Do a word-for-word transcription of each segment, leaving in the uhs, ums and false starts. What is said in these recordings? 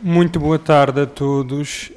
Muito boa tarde a todos.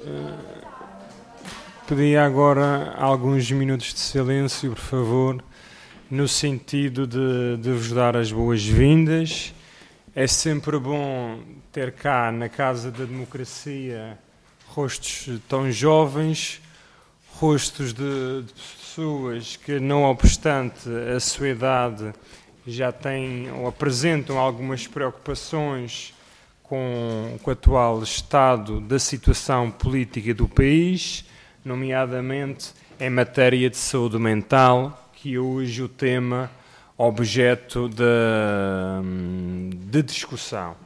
Pedia agora alguns minutos de silêncio, por favor, no sentido de, de vos dar as boas-vindas. É sempre bom ter cá na Casa da Democracia rostos tão jovens, rostos de, de pessoas que, não obstante a sua idade, já têm ou apresentam algumas preocupações com, com o atual estado da situação política do país, nomeadamente em matéria de saúde mental, que é hoje o tema objeto de, de discussão.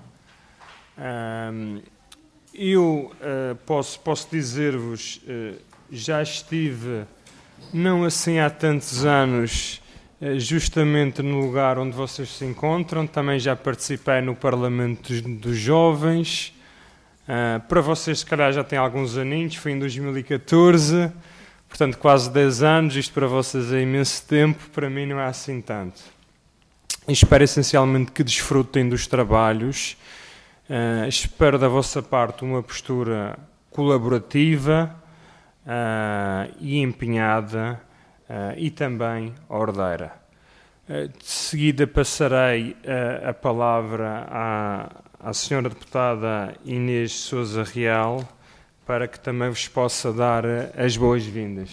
Eu posso, posso dizer-vos, já estive, não assim há tantos anos, justamente no lugar onde vocês se encontram, também já participei no Parlamento dos, dos Jovens. Uh, para vocês, se calhar, já tem alguns aninhos, foi em dois mil e catorze, portanto, quase dez anos. Isto para vocês é imenso tempo, para mim não é assim tanto. E espero essencialmente que desfrutem dos trabalhos. Uh, espero da vossa parte uma postura colaborativa uh, e empenhada uh, e também ordeira. Uh, de seguida passarei uh, a palavra à à senhora deputada Inês Sousa Real, para que também vos possa dar as boas-vindas.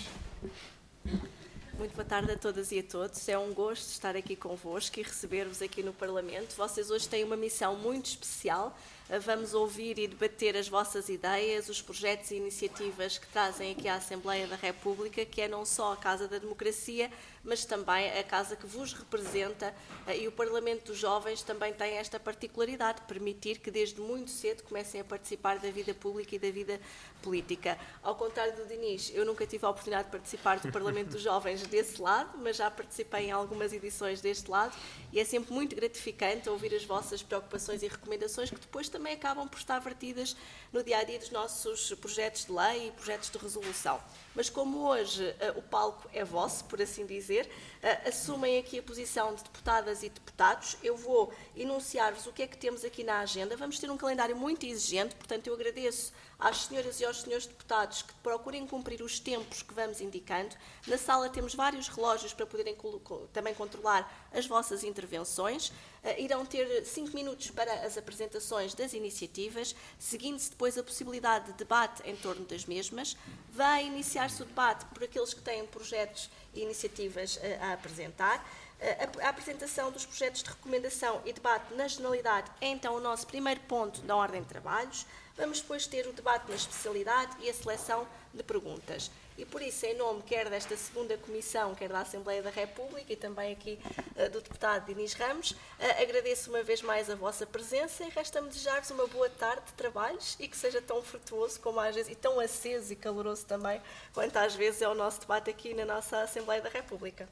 Muito boa tarde a todas e a todos. É um gosto estar aqui convosco e receber-vos aqui no Parlamento. Vocês hoje têm uma missão muito especial. Vamos ouvir e debater as vossas ideias, os projetos e iniciativas que trazem aqui à Assembleia da República, que é não só a Casa da Democracia, mas também a casa que vos representa, e o Parlamento dos Jovens também tem esta particularidade, de permitir que desde muito cedo comecem a participar da vida pública e da vida política. Ao contrário do Dinis, eu nunca tive a oportunidade de participar do Parlamento dos Jovens desse lado, mas já participei em algumas edições deste lado, e é sempre muito gratificante ouvir as vossas preocupações e recomendações, que depois também acabam por estar vertidas no dia-a-dia dos nossos projetos de lei e projetos de resolução. Mas como hoje uh, o palco é vosso, por assim dizer, uh, assumem aqui a posição de deputadas e deputados. Eu vou enunciar-vos o que é que temos aqui na agenda. Vamos ter um calendário muito exigente, portanto eu agradeço às senhoras e aos senhores deputados que procurem cumprir os tempos que vamos indicando. Na sala temos vários relógios para poderem também controlar as vossas intervenções. Uh, irão ter cinco minutos para as apresentações das iniciativas, seguindo-se depois a possibilidade de debate em torno das mesmas. Vai iniciar-se o debate por aqueles que têm projetos e iniciativas uh, a apresentar. Uh, a, a apresentação dos projetos de recomendação e debate na generalidade é então o nosso primeiro ponto da ordem de trabalhos. Vamos depois ter o debate na especialidade e a seleção de perguntas. E por isso, em nome quer desta segunda comissão, quer da Assembleia da República e também aqui uh, do deputado Dinis Ramos, uh, agradeço uma vez mais a vossa presença e resta-me desejar-vos uma boa tarde de trabalhos e que seja tão frutuoso como às vezes, e tão aceso e caloroso também, quanto às vezes é o nosso debate aqui na nossa Assembleia da República.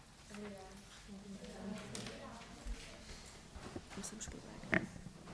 Começamos por Braga.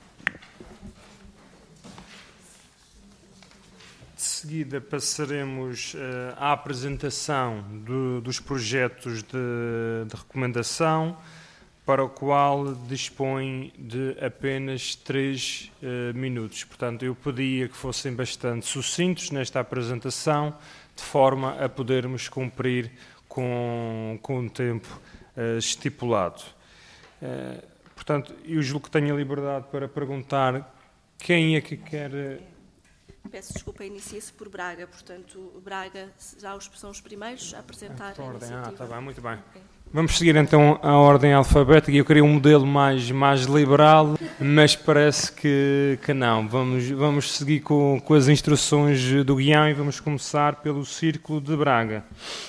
De seguida passaremos uh, à apresentação do, dos projetos de, de recomendação, para o qual dispõe de apenas três uh, minutos. Portanto, eu pedia que fossem bastante sucintos nesta apresentação, de forma a podermos cumprir com, com o tempo uh, estipulado. Uh, portanto, eu julgo que tenho a liberdade para perguntar quem é que quer... Peço desculpa, inicia-se por Braga, portanto, Braga já os, são os primeiros a apresentar a, a iniciativa. Ah, está bem, muito bem. Okay. Vamos seguir então a ordem alfabética. Eu queria um modelo mais, mais liberal, mas parece que, que não. Vamos, vamos seguir com, com as instruções do guião e vamos começar pelo Círculo de Braga.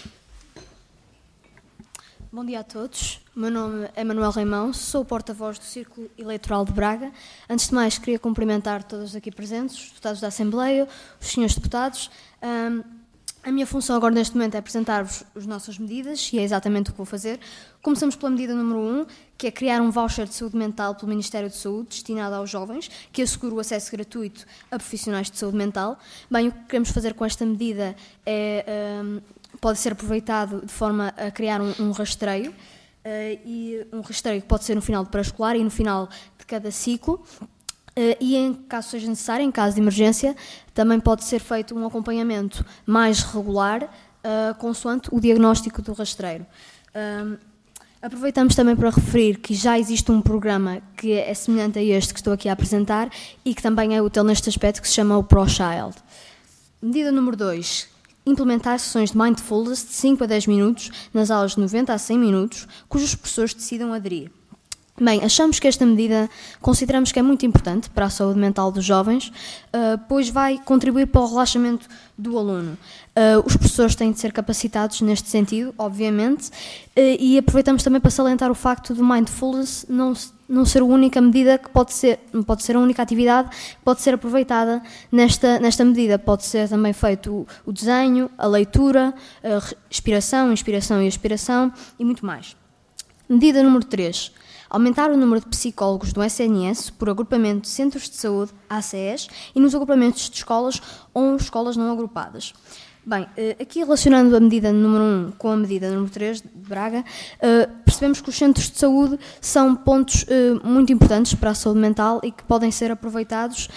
Bom dia a todos. O meu nome é Manuel Reimão, sou o porta-voz do Círculo Eleitoral de Braga. Antes de mais, queria cumprimentar todos aqui presentes, os deputados da Assembleia, os senhores deputados. Um, a minha função agora neste momento é apresentar-vos as nossas medidas e é exatamente o que vou fazer. Começamos pela medida número um, que é criar um voucher de saúde mental pelo Ministério de Saúde destinado aos jovens, que assegura o acesso gratuito a profissionais de saúde mental. Bem, o que queremos fazer com esta medida é... Um, pode ser aproveitado de forma a criar um, um rastreio, uh, e um rastreio que pode ser no final de pré-escolar e no final de cada ciclo. e, em caso seja necessário, em caso de emergência, também pode ser feito um acompanhamento mais regular, uh, consoante o diagnóstico do rastreiro. Um, aproveitamos também para referir que já existe um programa que é semelhante a este que estou aqui a apresentar e que também é útil neste aspecto, que se chama o ProChild. Medida número dois. Implementar sessões de mindfulness de cinco a dez minutos nas aulas de noventa a cem minutos, cujos professores decidam aderir. Bem, achamos que esta medida, consideramos que é muito importante para a saúde mental dos jovens, pois vai contribuir para o relaxamento do aluno. Os professores têm de ser capacitados neste sentido, obviamente, e aproveitamos também para salientar o facto do mindfulness não, não ser a única medida que pode ser, não pode ser a única atividade que pode ser aproveitada nesta, nesta medida. Pode ser também feito o, o desenho, a leitura, a respiração, inspiração e expiração e muito mais. Medida número três. Aumentar o número de psicólogos do S N S por agrupamento de centros de saúde, A C Es, e nos agrupamentos de escolas ou escolas não agrupadas. Bem, aqui relacionando a medida número um com a medida número três de Braga, percebemos que os centros de saúde são pontos muito importantes para a saúde mental e que podem ser aproveitados,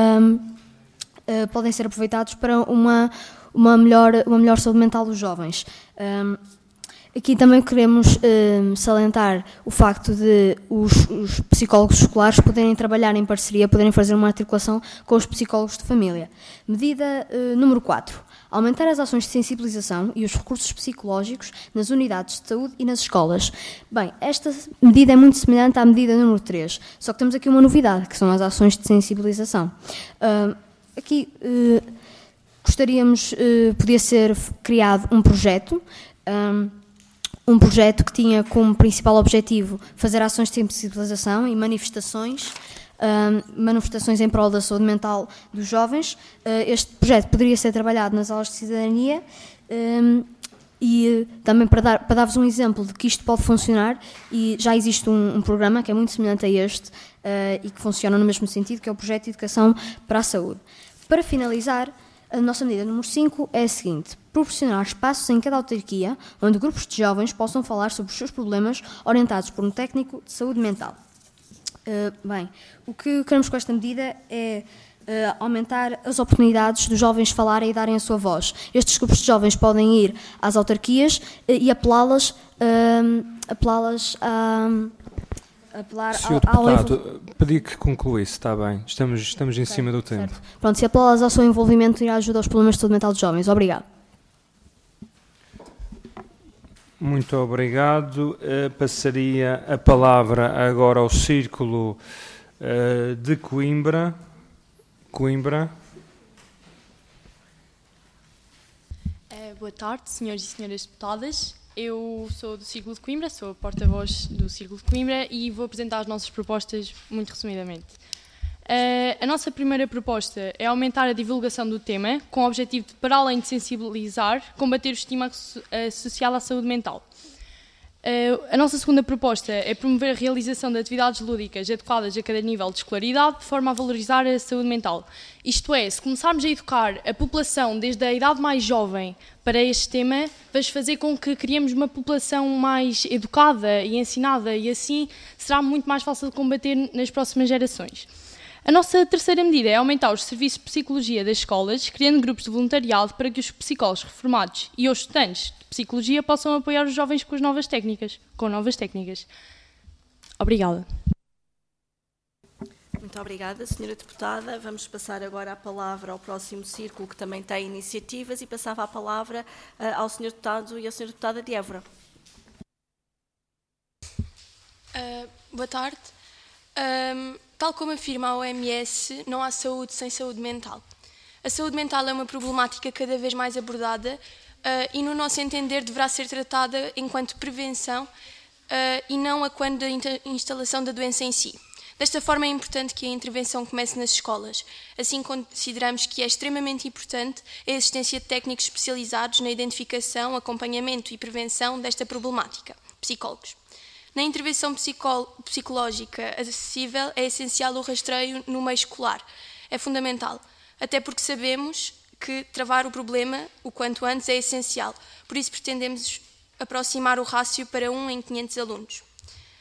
podem ser aproveitados para uma, uma, melhor, uma melhor saúde mental dos jovens. Aqui também queremos eh, salientar o facto de os, os psicólogos escolares poderem trabalhar em parceria, poderem fazer uma articulação com os psicólogos de família. Medida eh, número quatro. Aumentar as ações de sensibilização e os recursos psicológicos nas unidades de saúde e nas escolas. Bem, esta medida é muito semelhante à medida número três, só que temos aqui uma novidade, que são as ações de sensibilização. Uh, aqui uh, gostaríamos, uh, podia ser criado um projeto, um, um projeto que tinha como principal objetivo fazer ações de sensibilização e manifestações, uh, manifestações em prol da saúde mental dos jovens. Uh, este projeto poderia ser trabalhado nas aulas de cidadania um, e uh, também para, dar, para dar-vos um exemplo de que isto pode funcionar, e já existe um, um programa que é muito semelhante a este uh, e que funciona no mesmo sentido, que é o Projeto de Educação para a Saúde. Para finalizar, a nossa medida número cinco é a seguinte: proporcionar espaços em cada autarquia onde grupos de jovens possam falar sobre os seus problemas, orientados por um técnico de saúde mental. Uh, bem, o que queremos com esta medida é uh, aumentar as oportunidades dos jovens falarem e darem a sua voz. Estes grupos de jovens podem ir às autarquias uh, e apelá-las uh, apelá-las a... apelar Senhor ao, ao Deputado, pedi que concluísse, está bem, estamos, estamos em okay, cima do tempo. Certo. Pronto, se apelá-las ao seu envolvimento, irá ajudar aos problemas de saúde mental dos jovens. Obrigado. Muito obrigado. Uh, passaria a palavra agora ao Círculo uh, de Coimbra. Coimbra. Uh, boa tarde, senhores e senhoras deputadas. Eu sou do Círculo de Coimbra, sou a porta-voz do Círculo de Coimbra e vou apresentar as nossas propostas muito resumidamente. Uh, a nossa primeira proposta é aumentar a divulgação do tema, com o objetivo de, para além de sensibilizar, combater o estigma associado à saúde mental. Uh, a nossa segunda proposta é promover a realização de atividades lúdicas adequadas a cada nível de escolaridade, de forma a valorizar a saúde mental. Isto é, se começarmos a educar a população desde a idade mais jovem para este tema, vais fazer com que criemos uma população mais educada e ensinada, e assim será muito mais fácil de combater nas próximas gerações. A nossa terceira medida é aumentar os serviços de psicologia das escolas, criando grupos de voluntariado para que os psicólogos reformados e os estudantes de psicologia possam apoiar os jovens com as novas técnicas, com novas técnicas. Obrigada. Muito obrigada, senhora Deputada. Vamos passar agora a palavra ao próximo círculo, que também tem iniciativas, e passava a palavra uh, ao senhor Deputado e à senhora Deputada de Évora. Uh, boa tarde. Um, tal como afirma a O M S, não há saúde sem saúde mental. A saúde mental é uma problemática cada vez mais abordada uh, e, no nosso entender, deverá ser tratada enquanto prevenção uh, e não a quando da instalação da doença em si. Desta forma, é importante que a intervenção comece nas escolas. Assim, consideramos que é extremamente importante a existência de técnicos especializados na identificação, acompanhamento e prevenção desta problemática, psicólogos. Na intervenção psicológica acessível, é essencial o rastreio no meio escolar. É fundamental, até porque sabemos que travar o problema o quanto antes é essencial. Por isso, pretendemos aproximar o rácio para um em quinhentos alunos.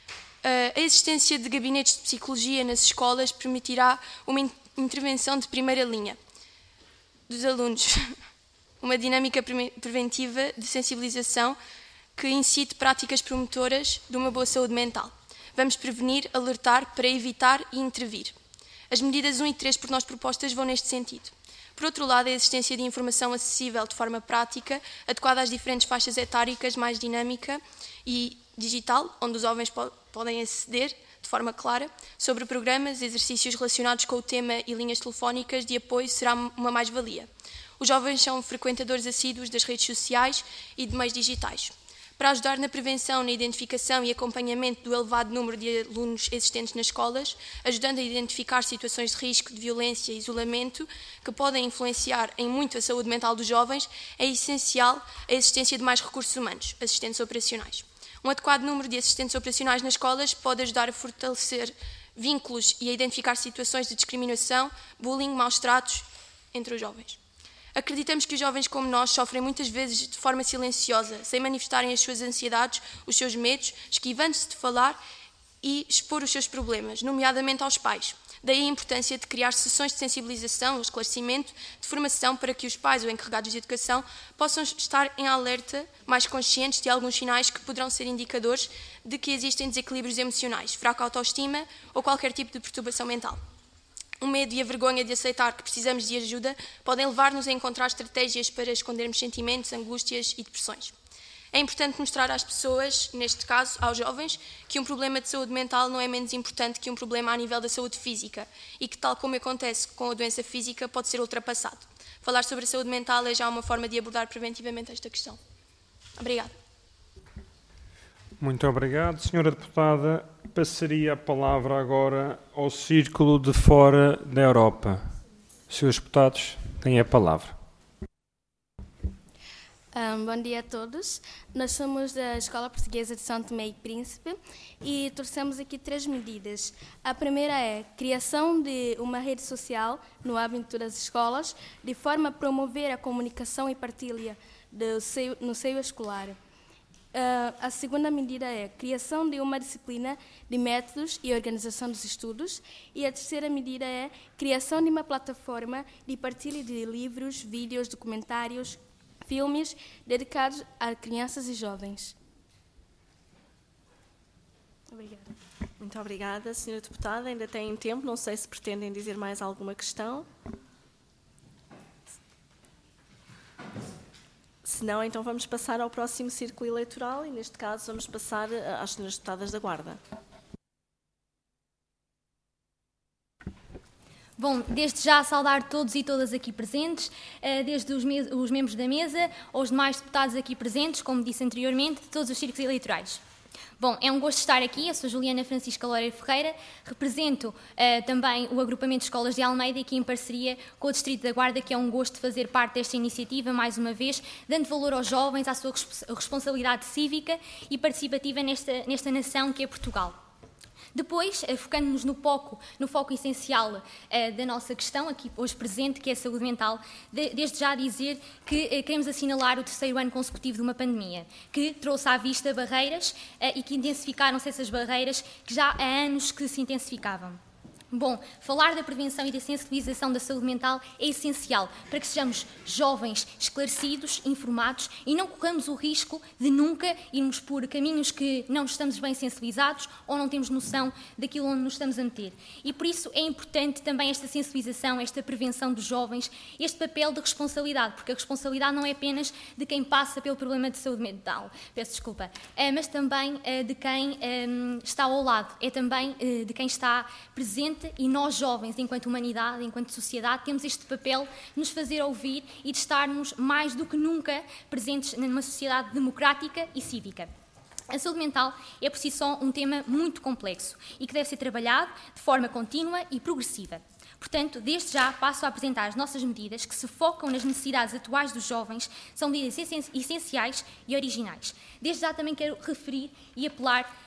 A existência de gabinetes de psicologia nas escolas permitirá uma intervenção de primeira linha dos alunos, uma dinâmica preventiva de sensibilização que incite práticas promotoras de uma boa saúde mental. Vamos prevenir, alertar para evitar e intervir. As medidas um e três por nós propostas vão neste sentido. Por outro lado, a existência de informação acessível de forma prática, adequada às diferentes faixas etárias, mais dinâmica e digital, onde os jovens po podem aceder de forma clara, sobre programas, exercícios relacionados com o tema e linhas telefónicas de apoio será uma mais-valia. Os jovens são frequentadores assíduos das redes sociais e de meios digitais. Para ajudar na prevenção, na identificação e acompanhamento do elevado número de alunos existentes nas escolas, ajudando a identificar situações de risco de violência e isolamento que podem influenciar em muito a saúde mental dos jovens, é essencial a existência de mais recursos humanos, assistentes operacionais. Um adequado número de assistentes operacionais nas escolas pode ajudar a fortalecer vínculos e a identificar situações de discriminação, bullying, maus tratos entre os jovens. Acreditamos que os jovens como nós sofrem muitas vezes de forma silenciosa, sem manifestarem as suas ansiedades, os seus medos, esquivando-se de falar e expor os seus problemas, nomeadamente aos pais. Daí a importância de criar sessões de sensibilização, esclarecimento, de formação para que os pais ou encarregados de educação possam estar em alerta, mais conscientes de alguns sinais que poderão ser indicadores de que existem desequilíbrios emocionais, fraca autoestima ou qualquer tipo de perturbação mental. O medo e a vergonha de aceitar que precisamos de ajuda podem levar-nos a encontrar estratégias para escondermos sentimentos, angústias e depressões. É importante mostrar às pessoas, neste caso aos jovens, que um problema de saúde mental não é menos importante que um problema a nível da saúde física e que, tal como acontece com a doença física, pode ser ultrapassado. Falar sobre a saúde mental é já uma forma de abordar preventivamente esta questão. Obrigada. Muito obrigado. Senhora Deputada, passaria a palavra agora ao Círculo de Fora da Europa. Senhores deputados, têm a palavra. Um, bom dia a todos. Nós somos da Escola Portuguesa de São Tomé e Príncipe e trouxemos aqui três medidas. A primeira é a criação de uma rede social no âmbito das escolas, de forma a promover a comunicação e partilha do seio, no seio escolar. Uh, a segunda medida é a criação de uma disciplina de métodos e organização dos estudos. E a terceira medida é a criação de uma plataforma de partilha de livros, vídeos, documentários, filmes dedicados a crianças e jovens. Obrigada. Muito obrigada, senhora Deputada. Ainda têm tempo, não sei se pretendem dizer mais alguma questão. Se não, então vamos passar ao próximo círculo eleitoral e, neste caso, vamos passar às senhoras deputadas da Guarda. Bom, desde já saudar todos e todas aqui presentes, desde os, me os membros da mesa aos demais deputados aqui presentes, como disse anteriormente, de todos os círculos eleitorais. Bom, é um gosto estar aqui. Eu sou Juliana Francisca Loureiro Ferreira, represento uh, também o agrupamento de escolas de Almeida, aqui em parceria com o Distrito da Guarda, que é um gosto fazer parte desta iniciativa, mais uma vez, dando valor aos jovens, à sua responsabilidade cívica e participativa nesta, nesta nação que é Portugal. Depois, focando-nos no foco, no foco essencial uh, da nossa questão, aqui hoje presente, que é a saúde mental, de, desde já dizer que uh, queremos assinalar o terceiro ano consecutivo de uma pandemia, que trouxe à vista barreiras uh, e que intensificaram-se essas barreiras que já há anos que se intensificavam. Bom, falar da prevenção e da sensibilização da saúde mental é essencial para que sejamos jovens, esclarecidos, informados e não corramos o risco de nunca irmos por caminhos que não estamos bem sensibilizados ou não temos noção daquilo onde nos estamos a meter. E por isso é importante também esta sensibilização, esta prevenção dos jovens, este papel de responsabilidade, porque a responsabilidade não é apenas de quem passa pelo problema de saúde mental, peço desculpa, mas também de quem está ao lado, é também de quem está presente. E nós, jovens, enquanto humanidade, enquanto sociedade, temos este papel de nos fazer ouvir e de estarmos mais do que nunca presentes numa sociedade democrática e cívica. A saúde mental é por si só um tema muito complexo e que deve ser trabalhado de forma contínua e progressiva. Portanto, desde já passo a apresentar as nossas medidas que se focam nas necessidades atuais dos jovens, são medidas essenciais e originais. Desde já também quero referir e apelar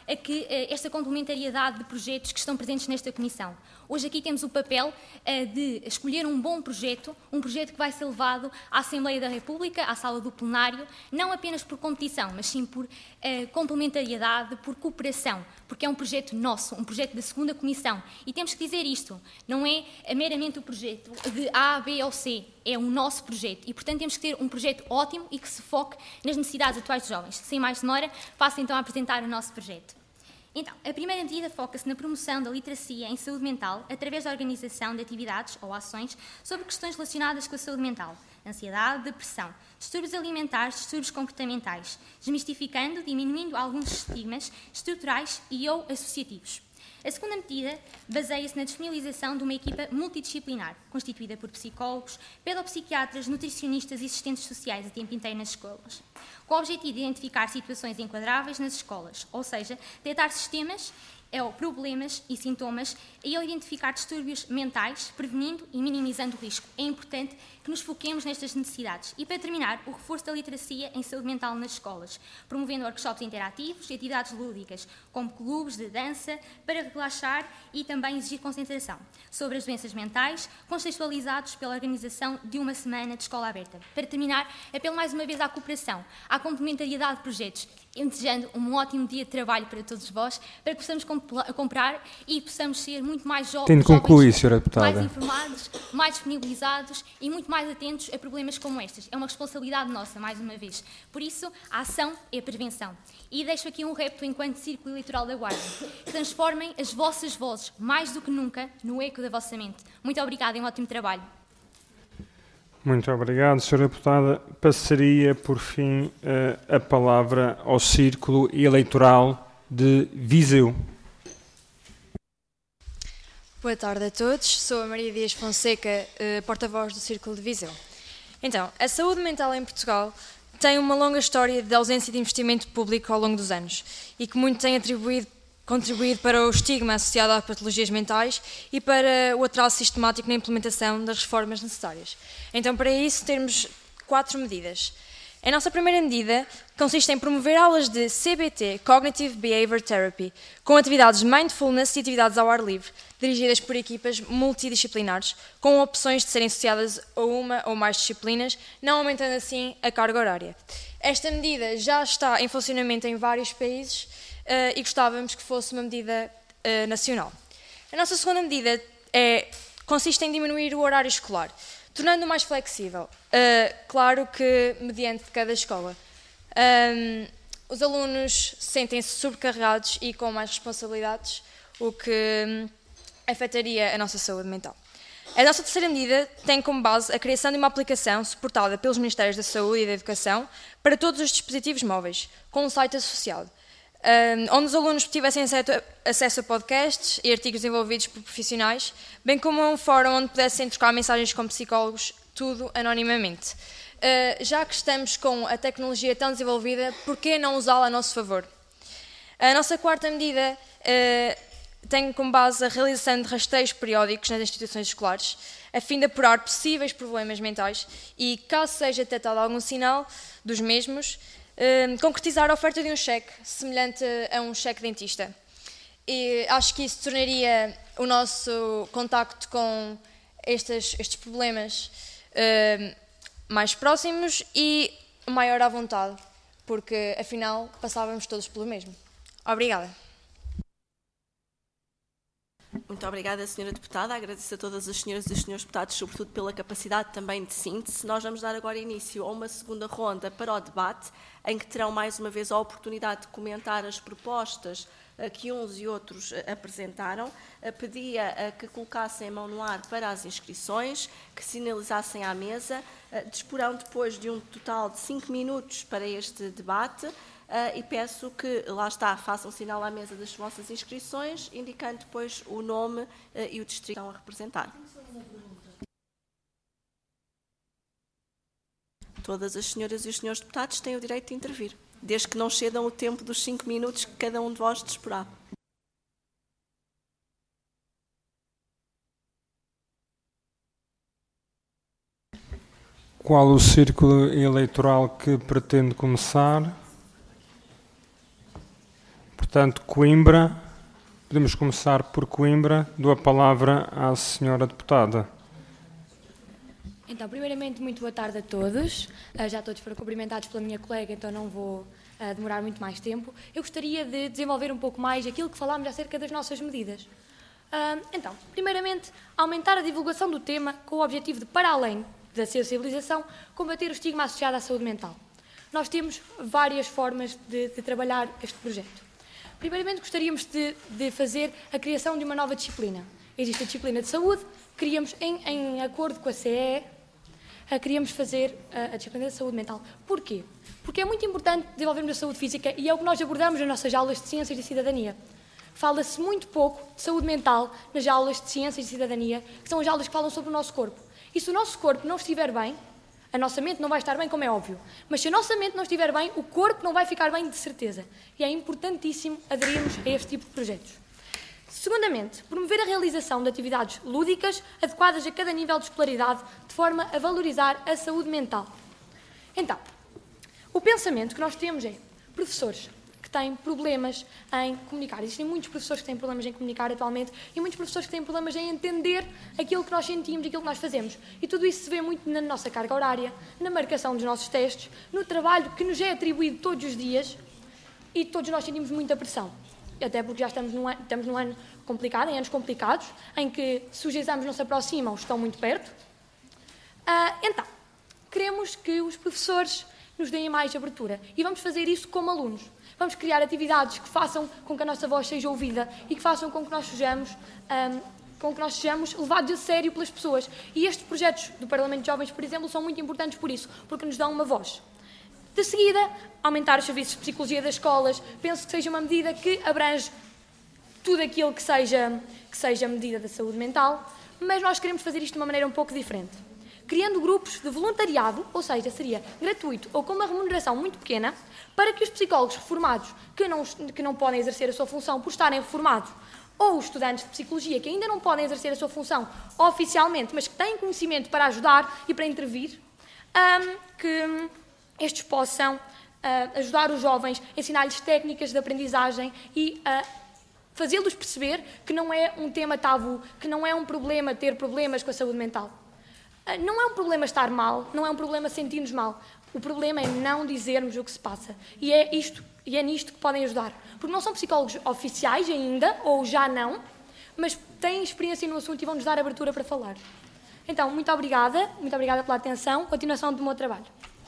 a que esta complementariedade de projetos que estão presentes nesta comissão. Hoje aqui temos o papel de escolher um bom projeto, um projeto que vai ser levado à Assembleia da República, à sala do plenário, não apenas por competição, mas sim por complementariedade, por cooperação, porque é um projeto nosso, um projeto da segunda comissão. E temos que dizer isto, não é meramente o projeto de A, B ou C, é o nosso projeto. E, portanto, temos que ter um projeto ótimo e que se foque nas necessidades atuais dos jovens. Sem mais demora, passo então a apresentar o nosso projeto. Então, a primeira medida foca-se na promoção da literacia em saúde mental através da organização de atividades ou ações sobre questões relacionadas com a saúde mental, ansiedade, depressão, distúrbios alimentares, distúrbios comportamentais, desmistificando, diminuindo alguns estigmas estruturais e ou associativos. A segunda medida baseia-se na disponibilização de uma equipa multidisciplinar, constituída por psicólogos, pedopsiquiatras, nutricionistas e assistentes sociais a tempo inteiro nas escolas, com o objetivo de identificar situações enquadráveis nas escolas, ou seja, detectar sistemas, ou problemas e sintomas e ao identificar distúrbios mentais, prevenindo e minimizando o risco. É importante que nos foquemos nestas necessidades. E, para terminar, o reforço da literacia em saúde mental nas escolas, promovendo workshops interativos e atividades lúdicas, como clubes de dança, para relaxar e também exigir concentração, sobre as doenças mentais, contextualizados pela organização de uma semana de escola aberta. Para terminar, apelo mais uma vez à cooperação, à complementariedade de projetos, desejando um ótimo dia de trabalho para todos vós, para que possamos comprar e possamos ser muito mais jovens, Tendo concluir, senhora Deputada. mais informados, mais disponibilizados e muito mais atentos a problemas como estes. É uma responsabilidade nossa, mais uma vez. Por isso, a ação é a prevenção. E deixo aqui um repto enquanto Círculo Eleitoral da Guarda. Transformem as vossas vozes, mais do que nunca, no eco da vossa mente. Muito obrigada e um ótimo trabalho. Muito obrigado, senhora Deputada. Passaria, por fim, a palavra ao Círculo Eleitoral de Viseu. Boa tarde a todos. Sou a Maria Dias Fonseca, porta-voz do Círculo de Viseu. Então, a saúde mental em Portugal tem uma longa história de ausência de investimento público ao longo dos anos e que muito tem atribuído contribuído para o estigma associado a patologias mentais e para o atraso sistemático na implementação das reformas necessárias. Então, para isso, temos quatro medidas. A nossa primeira medida consiste em promover aulas de C B T, Cognitive Behavior Therapy, com atividades de mindfulness e atividades ao ar livre, dirigidas por equipas multidisciplinares, com opções de serem associadas a uma ou mais disciplinas, não aumentando assim a carga horária. Esta medida já está em funcionamento em vários países, Uh, e gostávamos que fosse uma medida uh, nacional. A nossa segunda medida é, consiste em diminuir o horário escolar, tornando-o mais flexível. Uh, claro que mediante cada escola. Um, os alunos sentem-se sobrecarregados e com mais responsabilidades, o que um, afetaria a nossa saúde mental. A nossa terceira medida tem como base a criação de uma aplicação suportada pelos Ministérios da Saúde e da Educação para todos os dispositivos móveis, com um site associado, Um, onde os alunos tivessem acesso a podcasts e artigos desenvolvidos por profissionais, bem como a um fórum onde pudessem trocar mensagens com psicólogos, tudo anonimamente. Uh, já que estamos com a tecnologia tão desenvolvida, por que não usá-la a nosso favor? A nossa quarta medida uh, tem como base a realização de rastreios periódicos nas instituições escolares, a fim de apurar possíveis problemas mentais e, caso seja detectado algum sinal dos mesmos, Uh, concretizar a oferta de um cheque, semelhante a um cheque dentista. E acho que isso tornaria o nosso contacto com estes, estes problemas uh, mais próximos e maior à vontade, porque afinal passávamos todos pelo mesmo. Obrigada. Muito obrigada, senhora Deputada. Agradeço a todas as senhoras e os senhores deputados, sobretudo pela capacidade também de síntese. Nós vamos dar agora início a uma segunda ronda para o debate, em que terão mais uma vez a oportunidade de comentar as propostas que uns e outros apresentaram. Pedia que colocassem a mão no ar para as inscrições, que sinalizassem à mesa. Disporão depois de um total de cinco minutos para este debate. Uh, e peço que, lá está, façam sinal à mesa das vossas inscrições, indicando depois o nome uh, e o distrito que estão a representar. Todas as senhoras e os senhores deputados têm o direito de intervir, desde que não cedam o tempo dos cinco minutos que cada um de vós disporá. Qual o círculo eleitoral que pretende começar? Portanto, Coimbra, podemos começar por Coimbra. Dou a palavra à senhora deputada. Então, primeiramente, muito boa tarde a todos. Uh, já todos foram cumprimentados pela minha colega, então não vou uh, demorar muito mais tempo. Eu gostaria de desenvolver um pouco mais aquilo que falámos acerca das nossas medidas. Uh, então, primeiramente, aumentar a divulgação do tema com o objetivo de, para além da sensibilização, combater o estigma associado à saúde mental. Nós temos várias formas de, de trabalhar este projeto. Primeiramente, gostaríamos de, de fazer a criação de uma nova disciplina. Existe a disciplina de saúde, queríamos, em, em acordo com a C E E, queríamos fazer a, a disciplina de saúde mental. Porquê? Porque é muito importante desenvolvermos a saúde física e é o que nós abordamos nas nossas aulas de Ciências e Cidadania. Fala-se muito pouco de saúde mental nas aulas de Ciências e Cidadania, que são as aulas que falam sobre o nosso corpo. E se o nosso corpo não estiver bem, a nossa mente não vai estar bem, como é óbvio. Mas se a nossa mente não estiver bem, o corpo não vai ficar bem de certeza. E é importantíssimo aderirmos a este tipo de projetos. Segundamente, promover a realização de atividades lúdicas adequadas a cada nível de escolaridade, de forma a valorizar a saúde mental. Então, o pensamento que nós temos é professores que têm problemas em comunicar. Existem muitos professores que têm problemas em comunicar atualmente e muitos professores que têm problemas em entender aquilo que nós sentimos, aquilo que nós fazemos. E tudo isso se vê muito na nossa carga horária, na marcação dos nossos testes, no trabalho que nos é atribuído todos os dias e todos nós sentimos muita pressão. Até porque já estamos num, ano, estamos num ano complicado, em anos complicados, em que se os exames não se aproximam, estão muito perto. Uh, então, queremos que os professores nos deem mais abertura e vamos fazer isso como alunos. Vamos criar atividades que façam com que a nossa voz seja ouvida e que façam com que nós sejamos, um, com que nós sejamos levados a sério pelas pessoas. E estes projetos do Parlamento de Jovens, por exemplo, são muito importantes por isso, porque nos dão uma voz. De seguida, aumentar os serviços de psicologia das escolas. Penso que seja uma medida que abrange tudo aquilo que seja, que seja medida da saúde mental, mas nós queremos fazer isto de uma maneira um pouco diferente. Criando grupos de voluntariado, ou seja, seria gratuito ou com uma remuneração muito pequena, para que os psicólogos reformados que não, que não podem exercer a sua função por estarem reformados, ou os estudantes de psicologia que ainda não podem exercer a sua função oficialmente, mas que têm conhecimento para ajudar e para intervir, um, que estes possam uh, ajudar os jovens, ensinar-lhes técnicas de aprendizagem e uh, fazê-los perceber que não é um tema tabu, que não é um problema ter problemas com a saúde mental. Uh, não é um problema estar mal, não é um problema sentir-nos mal. O problema é não dizermos o que se passa. E é, isto, e é nisto que podem ajudar. Porque não são psicólogos oficiais ainda, ou já não, mas têm experiência no assunto e vão-nos dar abertura para falar. Então, muito obrigada, muito obrigada pela atenção, continuação do meu trabalho.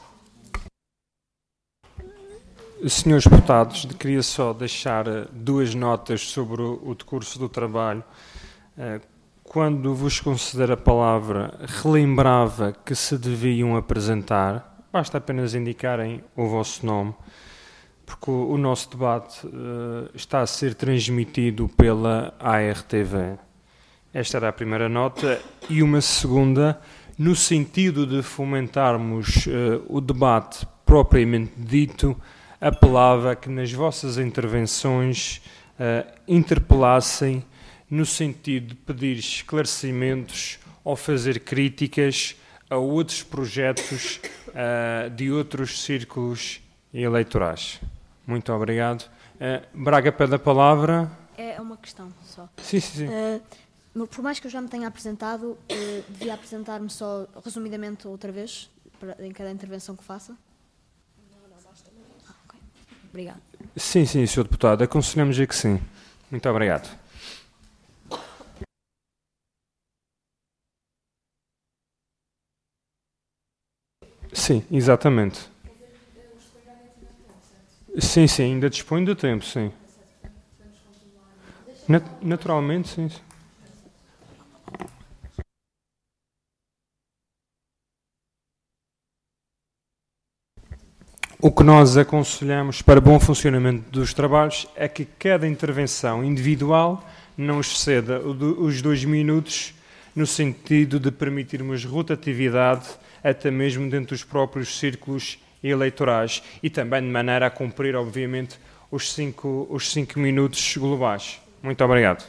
Senhores deputados, queria só deixar duas notas sobre o decurso do trabalho. Quando vos conceder a palavra, relembrava que se deviam apresentar, basta apenas indicarem o vosso nome, porque o nosso debate está a ser transmitido pela A R T V. Esta era a primeira nota. E uma segunda, no sentido de fomentarmos o debate propriamente dito, apelava que nas vossas intervenções uh, interpelassem no sentido de pedir esclarecimentos ou fazer críticas a outros projetos uh, de outros círculos eleitorais. Muito obrigado. Uh, Braga pede a palavra. É uma questão só. Sim, sim, sim. Uh, por mais que eu já me tenha apresentado, uh, devia apresentar-me só resumidamente outra vez, para, em cada intervenção que faça? Obrigado. Sim, sim, senhor Deputado. Aconselhamos a que sim. Muito obrigado. Sim, exatamente. Sim, sim, ainda dispõe do tempo, sim. Nat- naturalmente, sim, sim. O que nós aconselhamos para bom funcionamento dos trabalhos é que cada intervenção individual não exceda os dois minutos, no sentido de permitirmos rotatividade até mesmo dentro dos próprios círculos eleitorais e também de maneira a cumprir, obviamente, os cinco, os cinco minutos globais. Muito obrigado.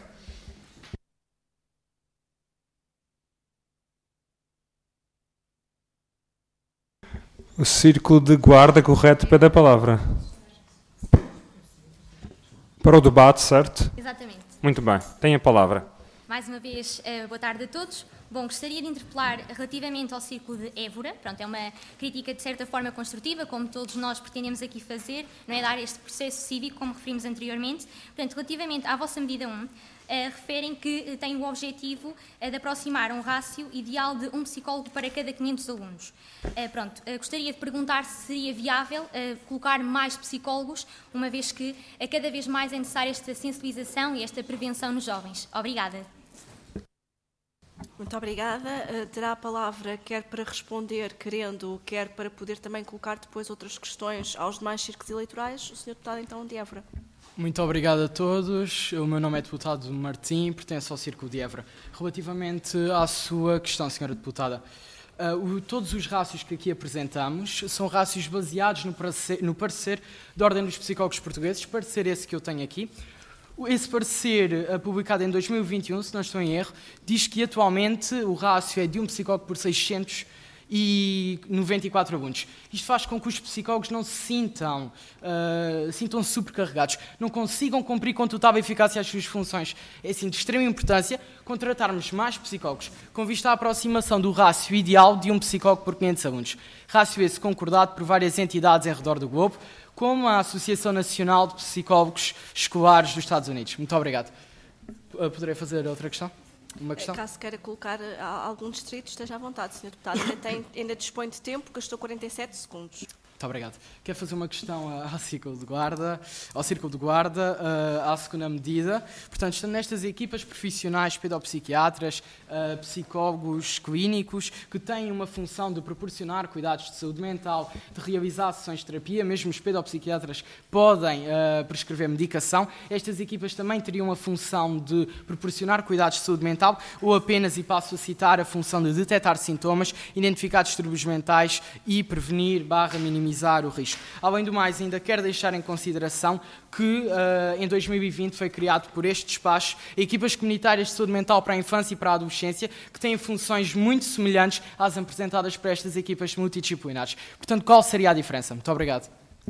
O círculo de guarda correto pede a palavra. Para o debate, certo? Exatamente. Muito bem, tem a palavra. Mais uma vez, uh, boa tarde a todos. Bom, gostaria de interpelar relativamente ao Círculo de Évora. Pronto, é uma crítica de certa forma construtiva, como todos nós pretendemos aqui fazer, não é dar este processo cívico, como referimos anteriormente. Portanto, relativamente à vossa medida um, uh, referem que uh, tem o objetivo uh, de aproximar um rácio ideal de um psicólogo para cada quinhentos alunos. Uh, pronto, uh, gostaria de perguntar se seria viável uh, colocar mais psicólogos, uma vez que uh, cada vez mais é necessária esta sensibilização e esta prevenção nos jovens. Obrigada. Muito obrigada. Uh, terá a palavra, quer para responder, querendo, quer para poder também colocar depois outras questões aos demais círculos eleitorais, o senhor Deputado, então, de Évora. Muito obrigado a todos. O meu nome é Deputado Martim, pertenço ao Círculo de Évora. Relativamente à sua questão, senhora Deputada, uh, o, todos os rácios que aqui apresentamos são rácios baseados no parecer, no parecer da Ordem dos Psicólogos Portugueses, parecer esse que eu tenho aqui. Esse parecer, uh, publicado em dois mil e vinte e um, se não estou em erro, diz que atualmente o rácio é de um psicólogo por seiscentos e noventa e quatro alunos. Isto faz com que os psicólogos não se sintam, uh, sintam supercarregados, não consigam cumprir com total eficácia as suas funções. É assim de extrema importância contratarmos mais psicólogos, com vista à aproximação do rácio ideal de um psicólogo por quinhentos alunos. Rácio esse concordado por várias entidades em redor do globo, como a Associação Nacional de Psicólogos Escolares dos Estados Unidos. Muito obrigado. Poderei fazer outra questão? Uma questão? Caso queira colocar algum distrito, esteja à vontade, senhor Deputado. Ainda, tem, ainda dispõe de tempo, gastou quarenta e sete segundos. Muito obrigado. Quero fazer uma questão ao Círculo de Guarda, ao Círculo de Guarda, à segunda medida. Portanto, estão nestas equipas profissionais, pedopsiquiatras, psicólogos clínicos, que têm uma função de proporcionar cuidados de saúde mental, de realizar sessões de terapia, mesmo os pedopsiquiatras podem uh, prescrever medicação. Estas equipas também teriam a função de proporcionar cuidados de saúde mental, ou apenas, e passo a citar, a função de detectar sintomas, identificar distúrbios mentais e prevenir barra minimizar o risco. Além do mais, ainda quero deixar em consideração que uh, em dois mil e vinte foi criado por este despacho equipas comunitárias de saúde mental para a infância e para a adolescência, que têm funções muito semelhantes às apresentadas por estas equipas multidisciplinares. Portanto, qual seria a diferença? Muito obrigado.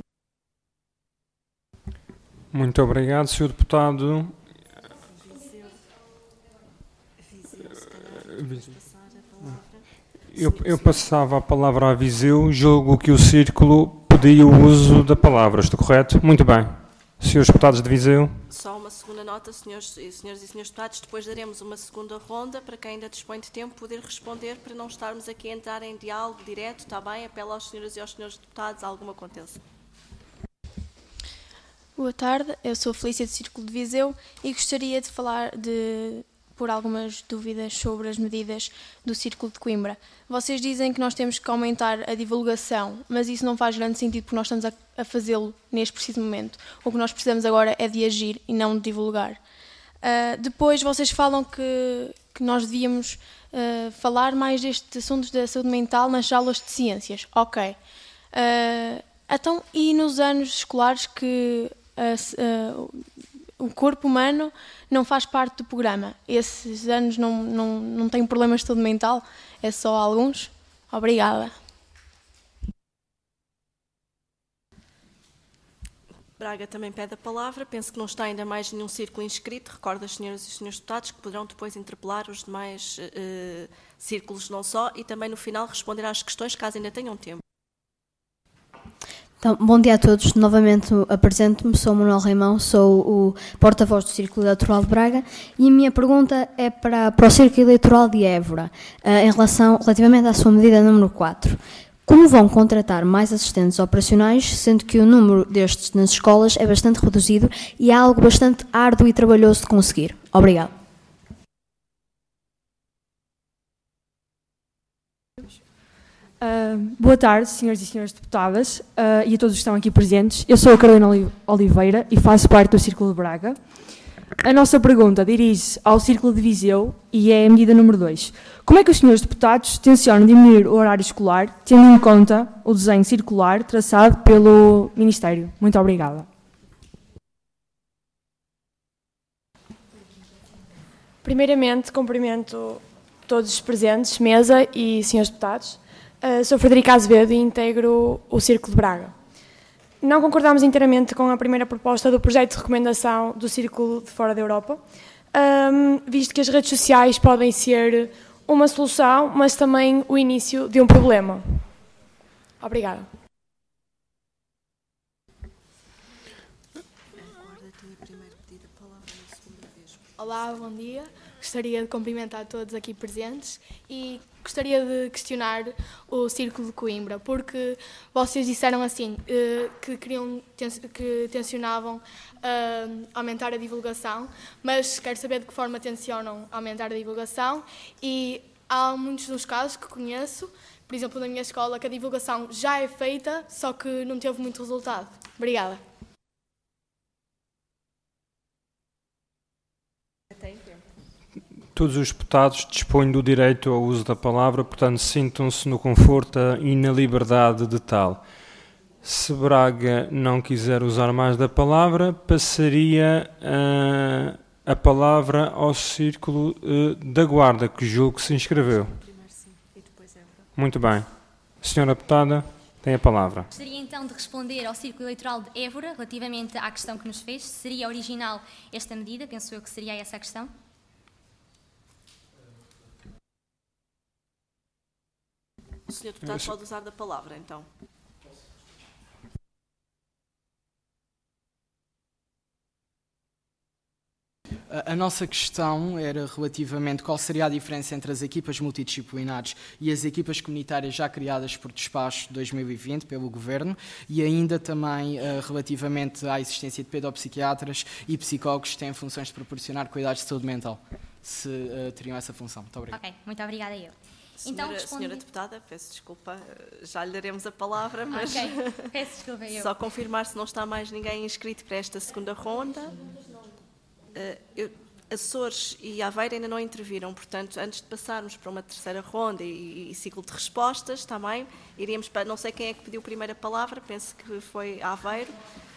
Muito obrigado, senhor Deputado. Eu, eu passava a palavra a Viseu, julgo que o Círculo pedia o uso da palavra, estou correto? Muito bem. Senhores Deputados de Viseu. Só uma segunda nota, senhores, senhores e senhores Deputados, depois daremos uma segunda ronda para quem ainda dispõe de tempo poder responder, para não estarmos aqui a entrar em diálogo direto, está bem? Apelo aos senhores e aos senhores Deputados a alguma contenção. Boa tarde, eu sou a Felícia do Círculo de Viseu e gostaria de falar de... por algumas dúvidas sobre as medidas do Círculo de Coimbra. Vocês dizem que nós temos que aumentar a divulgação, mas isso não faz grande sentido porque nós estamos a, a fazê-lo neste preciso momento. O que nós precisamos agora é de agir e não de divulgar. Uh, depois vocês falam que, que nós devíamos uh, falar mais destes assuntos da saúde mental nas aulas de ciências. Ok. Uh, então, e nos anos escolares que uh, uh, o corpo humano não faz parte do programa? Esses anos não, não, não têm problemas de saúde mental? É só alguns? Obrigada. Braga também pede a palavra. Penso que não está ainda mais nenhum círculo inscrito. Recordo às senhoras e os senhores deputados que poderão depois interpelar os demais uh, círculos não só e também no final responder às questões caso ainda tenham tempo. Então, bom dia a todos. Novamente apresento-me, sou Manuel Reimão, sou o porta-voz do Círculo Eleitoral de Braga e a minha pergunta é para, para o Círculo Eleitoral de Évora, uh, em relação, relativamente à sua medida número quatro. Como vão contratar mais assistentes operacionais, sendo que o número destes nas escolas é bastante reduzido e é algo bastante árduo e trabalhoso de conseguir? Obrigado. Uh, boa tarde, senhores e senhoras deputadas, uh, e a todos que estão aqui presentes. Eu sou a Carolina Oliveira e faço parte do Círculo de Braga. A nossa pergunta dirige-se ao Círculo de Viseu e é a medida número dois. Como é que os senhores deputados tencionam diminuir o horário escolar, tendo em conta o desenho circular traçado pelo Ministério? Muito obrigada. Primeiramente, cumprimento todos os presentes, mesa e senhores deputados. Uh, sou Frederica Azevedo e integro o Círculo de Braga. não concordamos inteiramente com a primeira proposta do projeto de recomendação do Círculo de Fora da Europa, um, visto que as redes sociais podem ser uma solução, mas também o início de um problema. Obrigada. Olá, bom dia. Gostaria de cumprimentar todos aqui presentes e gostaria de questionar o Círculo de Coimbra, porque vocês disseram assim que queriam, que tencionavam uh, aumentar a divulgação, mas quero saber de que forma tencionam aumentar a divulgação e há muitos dos casos que conheço, por exemplo, na minha escola, que a divulgação já é feita, só que não teve muito resultado. Obrigada. Todos os deputados dispõem do direito ao uso da palavra, portanto, sintam-se no conforto e na liberdade de tal. Se Braga não quiser usar mais da palavra, passaria uh, a palavra ao Círculo uh, da Guarda, que julgo que se inscreveu. Muito bem. Senhora deputada, tem a palavra. Gostaria então de responder ao Círculo Eleitoral de Évora, relativamente à questão que nos fez. Seria original esta medida? Penso eu que seria essa a questão. O senhor deputado pode usar da palavra, então. A, a nossa questão era relativamente qual seria a diferença entre as equipas multidisciplinares e as equipas comunitárias já criadas por despacho dois mil e vinte pelo Governo e ainda também uh, relativamente à existência de pedopsiquiatras e psicólogos que têm funções de proporcionar cuidados de saúde mental, se uh, teriam essa função. Muito obrigado. Ok, muito obrigada eu. Senhora, Então, respondi... senhora deputada, peço desculpa, já lhe daremos a palavra, mas okay. Peço desculpa, eu. Só confirmar se não está mais ninguém inscrito para esta segunda ronda. Uh, eu, Açores e Aveiro ainda não interviram, portanto, antes de passarmos para uma terceira ronda e, e ciclo de respostas, também iríamos para, não sei quem é que pediu a primeira palavra, penso que foi Aveiro.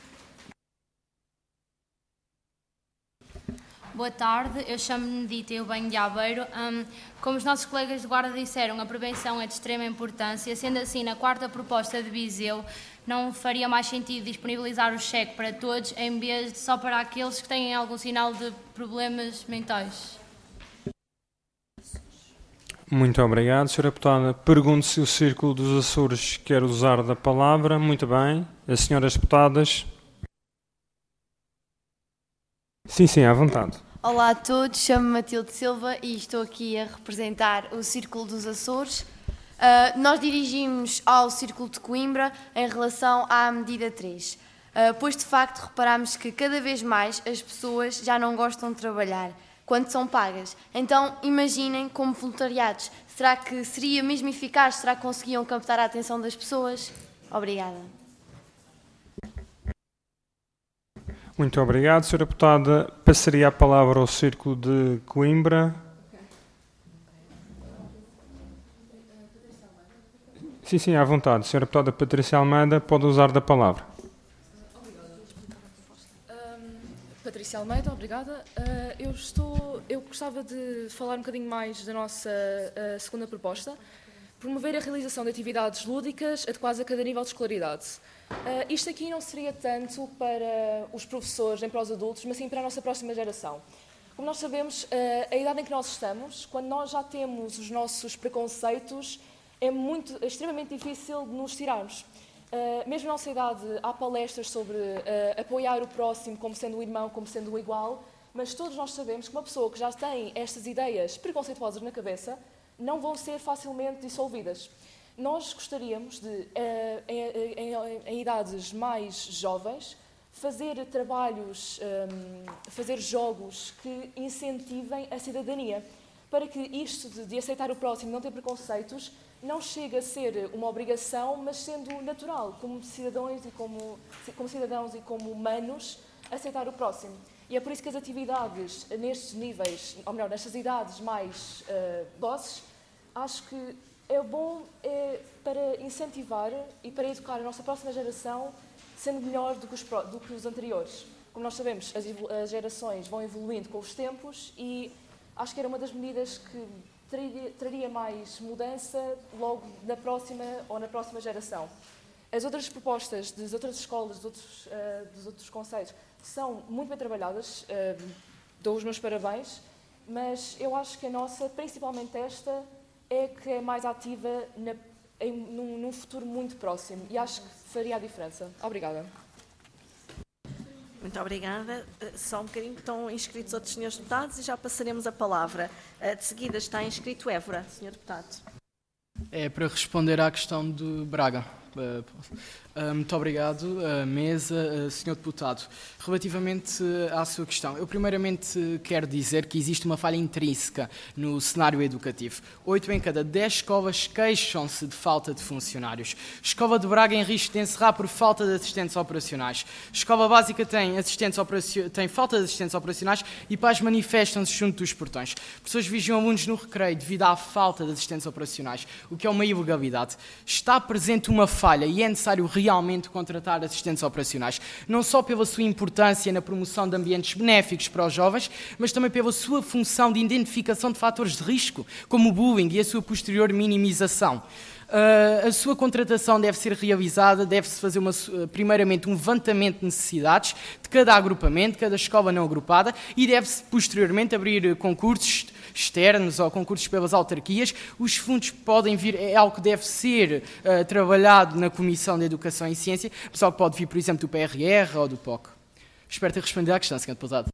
Boa tarde, eu chamo-me Dita e eu venho de Aveiro. Um, como os nossos colegas de guarda disseram, a prevenção é de extrema importância. Sendo assim, na quarta proposta de Viseu, não faria mais sentido disponibilizar o cheque para todos, em vez de só para aqueles que têm algum sinal de problemas mentais? Muito obrigado, senhora deputada. Pergunto se o Círculo dos Açores quer usar da palavra. Muito bem. As senhoras deputadas. Sim, sim, à vontade. Olá a todos, chamo-me Matilde Silva e estou aqui a representar o Círculo dos Açores. Uh, nós dirigimos ao Círculo de Coimbra em relação à medida três, uh, pois de facto reparamos que cada vez mais as pessoas já não gostam de trabalhar quando são pagas. Então imaginem como voluntariados, será que seria mesmo eficaz? Será que conseguiam captar a atenção das pessoas? Obrigada. Muito obrigado, senhora deputada. Passaria a palavra ao Círculo de Coimbra. Sim, sim, à vontade. Senhora deputada Patrícia Almeida, pode usar da palavra. Um, Patrícia Almeida, obrigada. Uh, eu, estou, eu gostava de falar um bocadinho mais da nossa uh, segunda proposta. Promover a realização de atividades lúdicas adequadas a cada nível de escolaridade. Uh, isto aqui não seria tanto para os professores nem para os adultos, mas sim para a nossa próxima geração. Como nós sabemos, uh, a idade em que nós estamos, quando nós já temos os nossos preconceitos, é, muito, é extremamente difícil de nos tirarmos. Uh, mesmo na nossa idade, há palestras sobre uh, apoiar o próximo como sendo o irmão, como sendo o igual, mas todos nós sabemos que uma pessoa que já tem estas ideias preconceituosas na cabeça não vão ser facilmente dissolvidas. Nós gostaríamos de, em, em, em idades mais jovens, fazer trabalhos, fazer jogos que incentivem a cidadania, para que isto de, de aceitar o próximo, não ter preconceitos, não chegue a ser uma obrigação, mas sendo natural, como cidadãos e como, como cidadãos e como humanos, aceitar o próximo. E é por isso que as atividades nestes níveis, ou melhor, nestas idades mais uh, doces, acho que é bom é, para incentivar e para educar a nossa próxima geração sendo melhor do que os, do que os anteriores. Como nós sabemos, as, as gerações vão evoluindo com os tempos e acho que era uma das medidas que traria, traria mais mudança logo na próxima ou na próxima geração. As outras propostas das outras escolas, dos outros, uh, dos outros concelhos, são muito bem trabalhadas, uh, dou os meus parabéns, mas eu acho que a nossa, principalmente esta, é que é mais ativa na, em, num, num futuro muito próximo e acho que faria a diferença. Obrigada. Muito obrigada. Só um bocadinho que estão inscritos outros senhores deputados e já passaremos a palavra. De seguida está inscrito Évora, senhor deputado. É para responder à questão de Braga. Muito obrigado, mesa, senhor deputado. Relativamente à sua questão, eu primeiramente quero dizer que existe uma falha intrínseca no cenário educativo. Oito em cada dez escolas queixam-se de falta de funcionários. Escola de Braga em risco de encerrar por falta de assistentes operacionais. Escola básica tem, assistentes operaci... tem falta de assistentes operacionais e pais manifestam-se junto dos portões. Pessoas vigiam alunos no recreio devido à falta de assistentes operacionais, o que é uma ilegalidade. Está presente uma falha e é necessário realmente contratar assistentes operacionais, não só pela sua importância na promoção de ambientes benéficos para os jovens, mas também pela sua função de identificação de fatores de risco, como o bullying e a sua posterior minimização. Uh, a sua contratação deve ser realizada, deve-se fazer uma, primeiramente um levantamento de necessidades de cada agrupamento, cada escola não agrupada, e deve-se posteriormente abrir concursos externos ou concursos pelas autarquias. Os fundos podem vir, é algo que deve ser uh, trabalhado na Comissão de Educação e Ciência, pessoal que pode vir, por exemplo, do P R R ou do P O C. Espero ter respondido à questão, senhor deputado.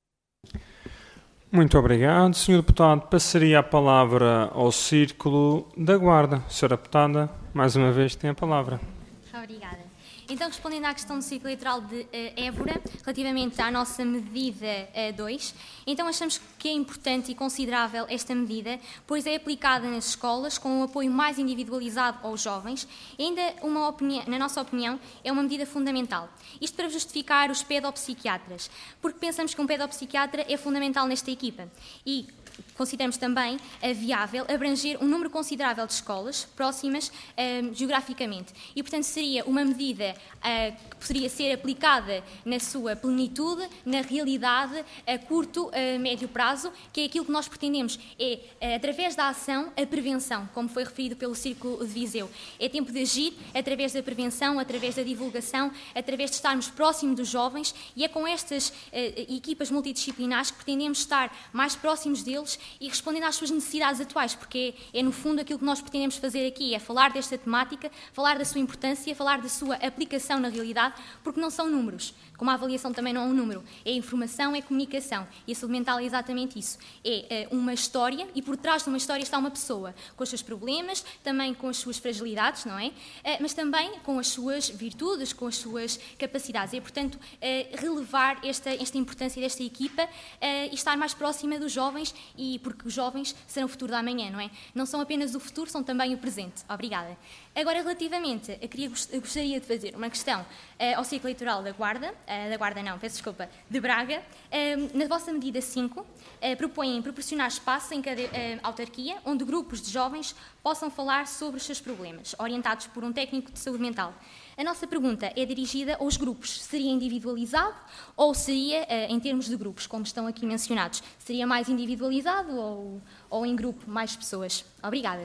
Muito obrigado. senhor Deputado, passaria a palavra ao Círculo da Guarda. senhora Deputada, mais uma vez tem a palavra. Obrigada. Então, respondendo à questão do Círculo Eleitoral de uh, Évora, relativamente à nossa medida uh, dois, então achamos que é importante e considerável esta medida, pois é aplicada nas escolas com um apoio mais individualizado aos jovens. E ainda, uma opinião, na nossa opinião, é uma medida fundamental. Isto para justificar os pedopsiquiatras, porque pensamos que um pedopsiquiatra é fundamental nesta equipa. E consideramos também uh, viável abranger um número considerável de escolas próximas uh, geograficamente. E, portanto, seria uma medida uh, que poderia ser aplicada na sua plenitude, na realidade, a curto, uh, médio prazo, que é aquilo que nós pretendemos. É, uh, através da ação, a prevenção, como foi referido pelo Círculo de Viseu. É tempo de agir através da prevenção, através da divulgação, através de estarmos próximos dos jovens, e é com estas uh, equipas multidisciplinares que pretendemos estar mais próximos deles e respondendo às suas necessidades atuais, porque é, é no fundo aquilo que nós pretendemos fazer aqui, é falar desta temática, falar da sua importância, falar da sua aplicação na realidade, porque não são números, como a avaliação também não é um número, é informação, é comunicação, e a saúde mental é exatamente isso, é uh, uma história, e por trás de uma história está uma pessoa, com os seus problemas, também com as suas fragilidades, não é? Uh, mas também com as suas virtudes, com as suas capacidades, é portanto uh, relevar esta, esta importância desta equipa uh, e estar mais próxima dos jovens, e porque os jovens serão o futuro da amanhã, não é? Não são apenas o futuro, são também o presente. Obrigada. Agora, relativamente, eu, queria, eu gostaria de fazer uma questão uh, ao Círculo Eleitoral da Guarda, uh, da Guarda não, peço desculpa, de Braga. Uh, na vossa medida cinco, uh, propõem proporcionar espaço em cada uh, autarquia, onde grupos de jovens possam falar sobre os seus problemas, orientados por um técnico de saúde mental. A nossa pergunta é dirigida aos grupos. Seria individualizado ou seria uh, em termos de grupos, como estão aqui mencionados? Seria mais individualizado ou, ou em grupo, mais pessoas? Obrigada.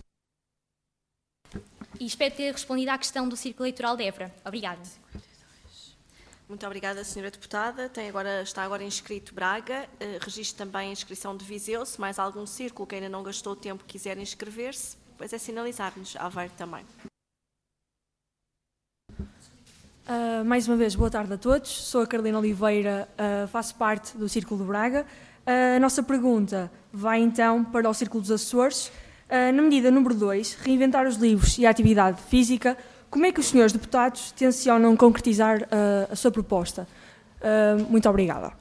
E espero ter respondido à questão do Círculo Eleitoral de Évora. Obrigada. Muito obrigada, senhora Deputada. Tem agora, está agora inscrito Braga. Uh, registro também a inscrição de Viseu. Se mais algum círculo que ainda não gastou tempo quiser inscrever-se, depois é sinalizar-nos. Aveiro também. Uh, mais uma vez, boa tarde a todos. Sou a Carolina Oliveira, uh, faço parte do Círculo de Braga. Uh, a nossa pergunta vai então para o Círculo dos Açores. Uh, na medida número dois, reinventar os livros e a atividade física, como é que os senhores deputados tencionam concretizar uh, a sua proposta? Uh, muito obrigada.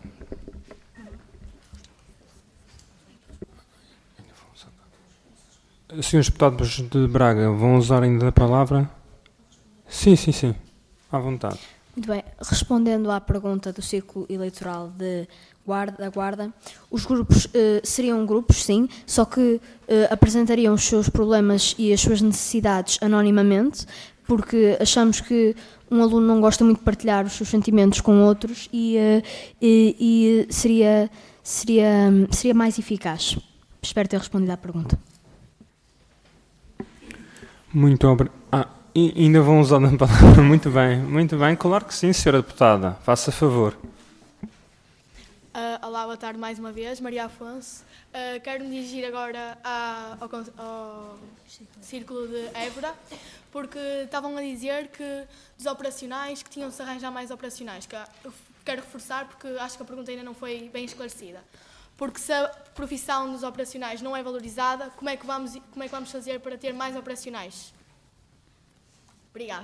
Senhores deputados de Braga, vão usar ainda a palavra? Sim, sim, sim. À vontade. Muito bem. Respondendo à pergunta do Círculo Eleitoral de guarda, da Guarda, os grupos eh, seriam grupos, sim, só que eh, apresentariam os seus problemas e as suas necessidades anonimamente, porque achamos que um aluno não gosta muito de partilhar os seus sentimentos com outros e, eh, e, e seria, seria, seria mais eficaz. Espero ter respondido à pergunta. Muito obrigado. Ah. E ainda vão usar a palavra. Muito bem, muito bem. Claro que sim, senhora deputada. Faça favor. Uh, olá, boa tarde mais uma vez. Maria Afonso. Uh, quero me dirigir agora à, ao, ao Círculo de Évora, porque estavam a dizer que dos operacionais, que tinham-se arranjar mais operacionais. Que eu quero reforçar porque acho que a pergunta ainda não foi bem esclarecida. Porque se a profissão dos operacionais não é valorizada, como é que vamos, como é que vamos fazer para ter mais operacionais? Obrigada.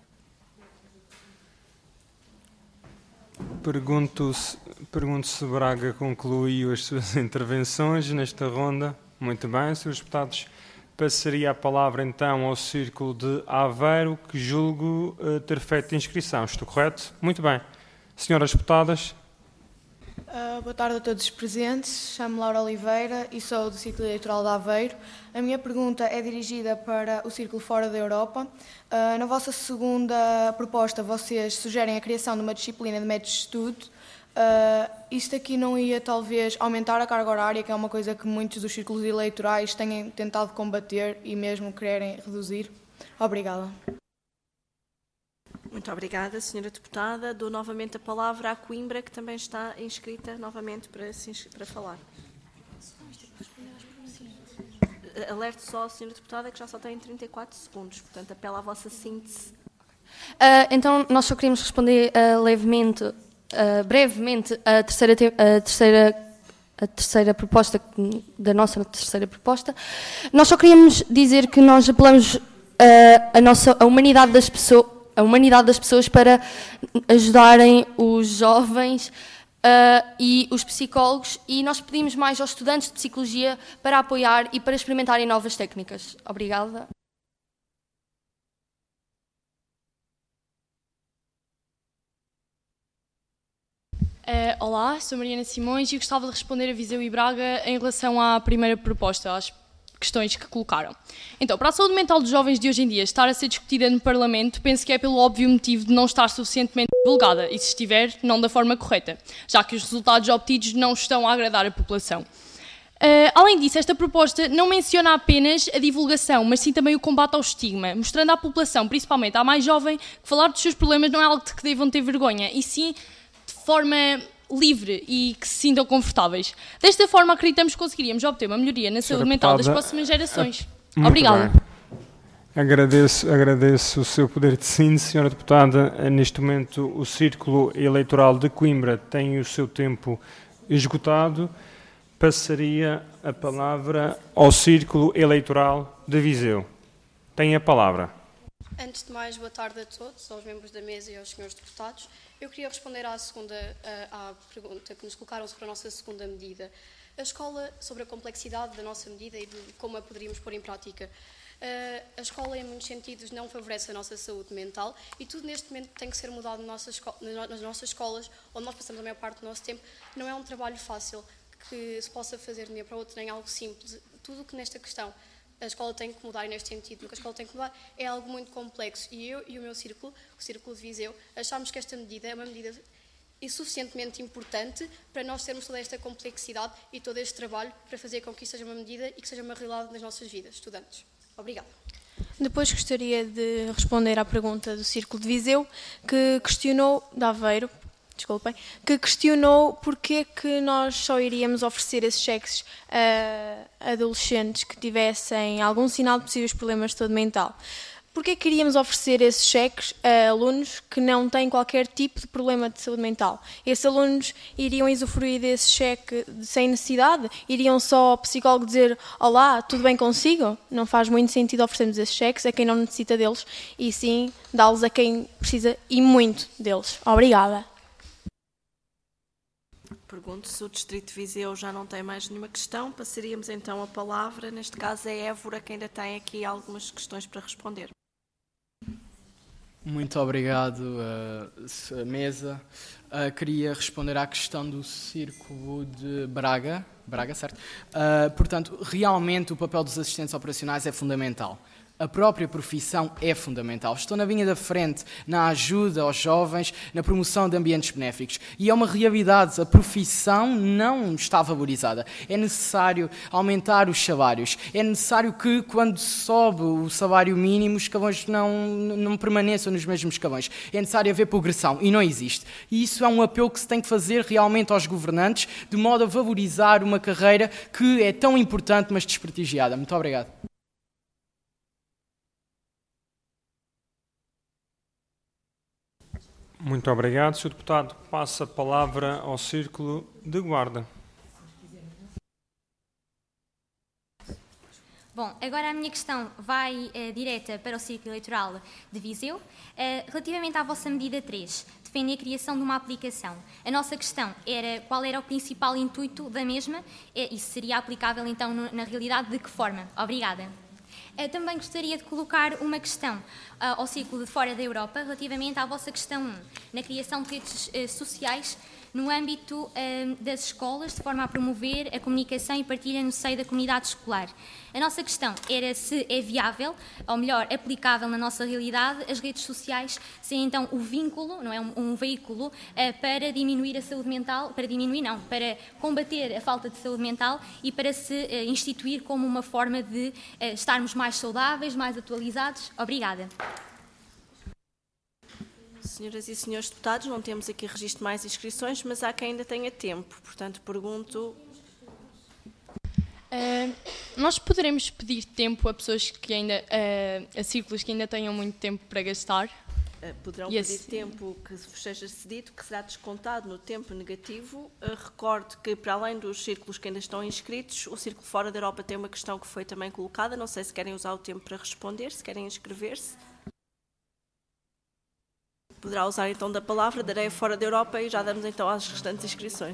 Pergunto-se pergunto se Braga concluiu as suas intervenções nesta ronda. Muito bem, senhores deputados. Passaria a palavra então ao Círculo de Aveiro, que julgo uh, ter feito inscrição. Estou correto? Muito bem. Senhoras deputadas. Uh, boa tarde a todos os presentes. Chamo-me Laura Oliveira e sou do Círculo Eleitoral de Aveiro. A minha pergunta é dirigida para o Círculo Fora da Europa. Uh, na vossa segunda proposta, vocês sugerem a criação de uma disciplina de métodos de estudo. Uh, isto aqui não ia, talvez, aumentar a carga horária, que é uma coisa que muitos dos círculos eleitorais têm tentado combater e mesmo querem reduzir? Obrigada. Muito obrigada, senhora deputada. Dou novamente a palavra à Coimbra, que também está inscrita novamente para, para falar. Alerto só a senhora deputada que já só tem trinta e quatro segundos, portanto, apelo à vossa síntese. Uh, então, nós só queríamos responder uh, levemente, uh, brevemente, a terceira, a, terceira, a terceira proposta, da nossa terceira proposta. Nós só queríamos dizer que nós apelamos uh, a, nossa, a humanidade das pessoas, a humanidade das pessoas para ajudarem os jovens uh, e os psicólogos, e nós pedimos mais aos estudantes de psicologia para apoiar e para experimentarem novas técnicas. Obrigada. Uh, olá, sou Mariana Simões e gostava de responder a Viseu e Braga em relação à primeira proposta, às questões que colocaram. Então, para a saúde mental dos jovens de hoje em dia estar a ser discutida no Parlamento, penso que é pelo óbvio motivo de não estar suficientemente divulgada, e se estiver, não da forma correta, já que os resultados obtidos não estão a agradar a população. Uh, além disso, esta proposta não menciona apenas a divulgação, mas sim também o combate ao estigma, mostrando à população, principalmente à mais jovem, que falar dos seus problemas não é algo de que devam ter vergonha, e sim de forma livre e que se sintam confortáveis. Desta forma, acreditamos que conseguiríamos obter uma melhoria na saúde mental das próximas gerações. Muito Obrigada. Bem. Agradeço, agradeço o seu poder de síntese, senhora deputada. Neste momento, o Círculo Eleitoral de Coimbra tem o seu tempo esgotado. Passaria a palavra ao Círculo Eleitoral de Viseu. Tem a palavra. Antes de mais, boa tarde a todos, aos membros da mesa e aos senhores deputados. Eu queria responder à segunda à pergunta que nos colocaram sobre a nossa segunda medida. A escola, sobre a complexidade da nossa medida e de como a poderíamos pôr em prática. A escola, em muitos sentidos, não favorece a nossa saúde mental e tudo neste momento tem que ser mudado nas nossas escolas, onde nós passamos a maior parte do nosso tempo. Não é um trabalho fácil que se possa fazer de um dia para o outro, nem algo simples. Tudo o que nesta questão a escola tem que mudar, e neste sentido, o que a escola tem que mudar é algo muito complexo. E eu e o meu círculo, o Círculo de Viseu, achámos que esta medida é uma medida suficientemente importante para nós termos toda esta complexidade e todo este trabalho para fazer com que isto seja uma medida e que seja uma realidade nas nossas vidas, estudantes. Obrigada. Depois gostaria de responder à pergunta do Círculo de Viseu, que questionou, de Aveiro, desculpem, que questionou porque que nós só iríamos oferecer esses cheques a adolescentes que tivessem algum sinal de possíveis problemas de saúde mental. Porque que iríamos oferecer esses cheques a alunos que não têm qualquer tipo de problema de saúde mental? Esses alunos iriam usufruir desse cheque sem necessidade? Iriam só ao psicólogo dizer: olá, tudo bem consigo? Não faz muito sentido oferecermos esses cheques a quem não necessita deles, e sim dá-los a quem precisa e muito deles. Obrigada. Pergunto se o Distrito de Viseu já não tem mais nenhuma questão. Passaríamos então a palavra. Neste caso é Évora que ainda tem aqui algumas questões para responder. Muito obrigado, uh, mesa. Uh, queria responder à questão do Círculo de Braga. Braga, certo? Uh, portanto, realmente o papel dos assistentes operacionais é fundamental. A própria profissão é fundamental. Estou na linha da frente, na ajuda aos jovens, na promoção de ambientes benéficos. E é uma realidade, a profissão não está valorizada. É necessário aumentar os salários. É necessário que, quando sobe o salário mínimo, os escalões não, não permaneçam nos mesmos escalões. É necessário haver progressão, e não existe. E isso é um apelo que se tem que fazer realmente aos governantes, de modo a valorizar uma carreira que é tão importante, mas desprestigiada. Muito obrigado. Muito obrigado. senhor Deputado, passa a palavra ao Círculo de Guarda. Bom, agora a minha questão vai uh, direta para o Círculo Eleitoral de Viseu. Uh, relativamente à vossa medida três, defende a criação de uma aplicação. A nossa questão era qual era o principal intuito da mesma e isso seria aplicável então no, na realidade de que forma? Obrigada. Eu também gostaria de colocar uma questão uh, ao Círculo de Fora da Europa relativamente à vossa questão um, na criação de redes uh, sociais no âmbito uh, das escolas, de forma a promover a comunicação e partilha no seio da comunidade escolar. A nossa questão era se é viável, ou melhor, aplicável na nossa realidade, as redes sociais serem então o vínculo, não é, um, um veículo uh, para diminuir a saúde mental, para diminuir não, para combater a falta de saúde mental e para se uh, instituir como uma forma de uh, estarmos mais saudáveis, mais atualizados. Obrigada. Senhoras e senhores deputados, não temos aqui registro de mais inscrições, mas há quem ainda tenha tempo. Portanto, pergunto... Uh, nós poderemos pedir tempo a pessoas que ainda, uh, a círculos que ainda tenham muito tempo para gastar? Uh, poderão e pedir assim... tempo que vos seja cedido, que será descontado no tempo negativo. Uh, recordo que, para além dos círculos que ainda estão inscritos, o Círculo Fora da Europa tem uma questão que foi também colocada. Não sei se querem usar o tempo para responder, se querem inscrever-se. Poderá usar então da palavra, darei a Fora da Europa e já damos então às restantes inscrições.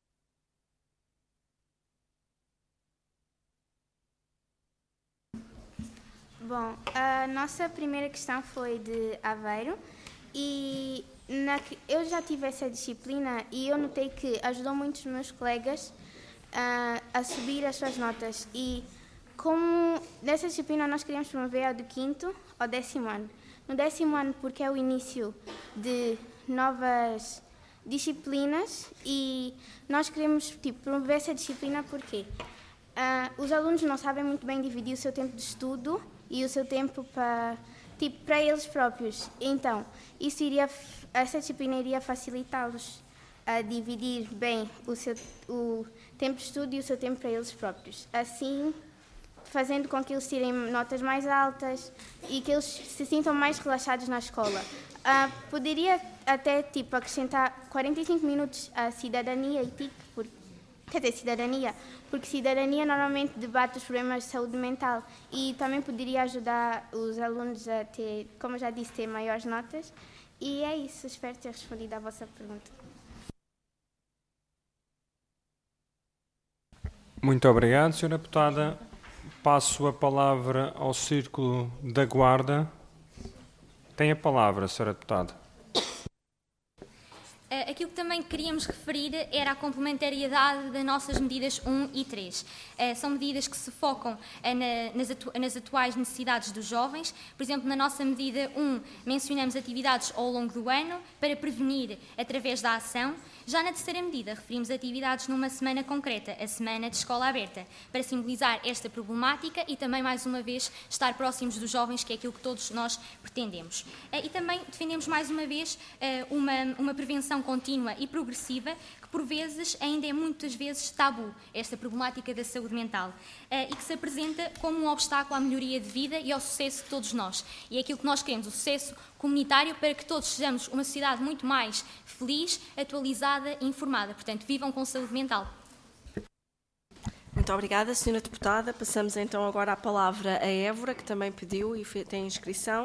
Bom, a nossa primeira questão foi de Aveiro e na, eu já tive essa disciplina e eu notei que ajudou muito os meus colegas uh, a subir as suas notas e como nessa disciplina nós queríamos promover a do quinto ao décimo ano. No décimo ano, porque é o início de novas disciplinas e nós queremos tipo, promover essa disciplina porque uh, os alunos não sabem muito bem dividir o seu tempo de estudo e o seu tempo para, tipo, para eles próprios. Então, isso iria, essa disciplina iria facilitá-los a dividir bem o, seu, o tempo de estudo e o seu tempo para eles próprios. Assim, fazendo com que eles tirem notas mais altas e que eles se sintam mais relaxados na escola. Uh, poderia até tipo, acrescentar quarenta e cinco minutos a cidadania e T I C, por, quer dizer, cidadania, porque cidadania normalmente debate os problemas de saúde mental e também poderia ajudar os alunos a ter, como eu já disse, ter maiores notas. E é isso, espero ter respondido à vossa pergunta. Muito obrigado, senhora Deputada. Passo a palavra ao Círculo da Guarda. Tem a palavra, senhora Deputada. Aquilo que também queríamos referir era a complementariedade das nossas medidas um e três. São medidas que se focam nas, atu nas atuais necessidades dos jovens. Por exemplo, na nossa medida um, mencionamos atividades ao longo do ano para prevenir através da ação. Já na terceira medida, referimos atividades numa semana concreta, a Semana de Escola Aberta, para simbolizar esta problemática e também, mais uma vez, estar próximos dos jovens, que é aquilo que todos nós pretendemos. E também defendemos, mais uma vez, uma, uma prevenção contínua e progressiva, que por vezes ainda é muitas vezes tabu, esta problemática da saúde mental, e que se apresenta como um obstáculo à melhoria de vida e ao sucesso de todos nós. E é aquilo que nós queremos, o sucesso comunitário, para que todos sejamos uma sociedade muito mais feliz, atualizada e informada. Portanto, vivam com saúde mental. Muito obrigada, senhora Deputada. Passamos então agora a palavra a Évora, que também pediu e tem inscrição.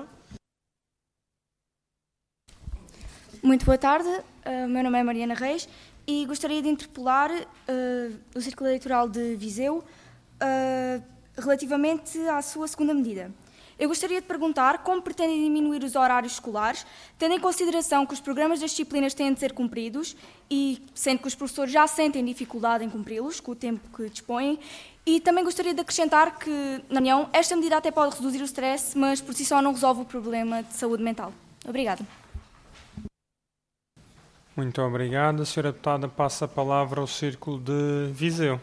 Muito boa tarde, o meu nome é Mariana Reis e gostaria de interpelar uh, o Círculo Eleitoral de Viseu uh, relativamente à sua segunda medida. Eu gostaria de perguntar como pretendem diminuir os horários escolares, tendo em consideração que os programas das disciplinas têm de ser cumpridos e sendo que os professores já sentem dificuldade em cumpri-los, com o tempo que dispõem, E também gostaria de acrescentar que, na minha opinião, esta medida até pode reduzir o stress, mas por si só não resolve o problema de saúde mental. Obrigada. Muito obrigado. A senhora deputada passa a palavra ao Círculo de Viseu.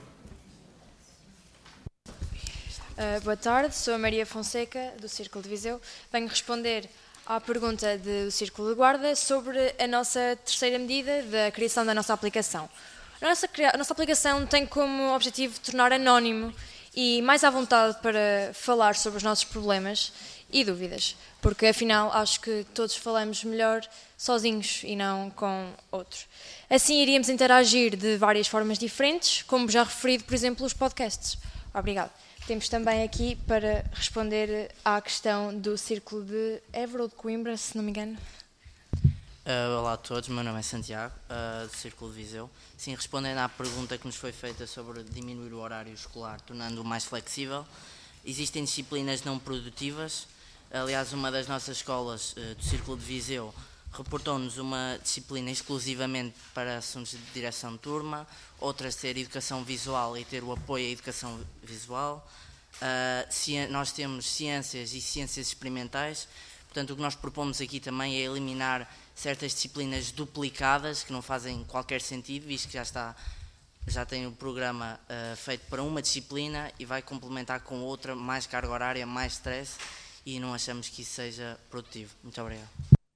Uh, boa tarde, sou a Maria Fonseca, do Círculo de Viseu. Venho responder à pergunta do Círculo de Guarda sobre a nossa terceira medida da criação da nossa aplicação. A nossa, a nossa aplicação tem como objetivo tornar anónimo e mais à vontade para falar sobre os nossos problemas e dúvidas, porque afinal acho que todos falamos melhor sozinhos e não com outros. Assim iríamos interagir de várias formas diferentes, como já referido, por exemplo, os podcasts. Obrigada. Temos também aqui para responder à questão do Círculo de Évora ou de Coimbra, se não me engano. Uh, olá a todos, meu nome é Santiago, uh, do Círculo de Viseu. Sim, respondendo à pergunta que nos foi feita sobre diminuir o horário escolar, tornando-o mais flexível, existem disciplinas não produtivas. Aliás, uma das nossas escolas uh, do Círculo de Viseu reportou-nos uma disciplina exclusivamente para assuntos de direção de turma, outras ter educação visual e ter o apoio à educação visual. Uh, nós temos ciências e ciências experimentais. Portanto, o que nós propomos aqui também é eliminar certas disciplinas duplicadas que não fazem qualquer sentido, visto que já, está, já tem o programa uh, feito para uma disciplina e vai complementar com outra, mais carga horária, mais stress, e não achamos que isso seja produtivo. Muito obrigado.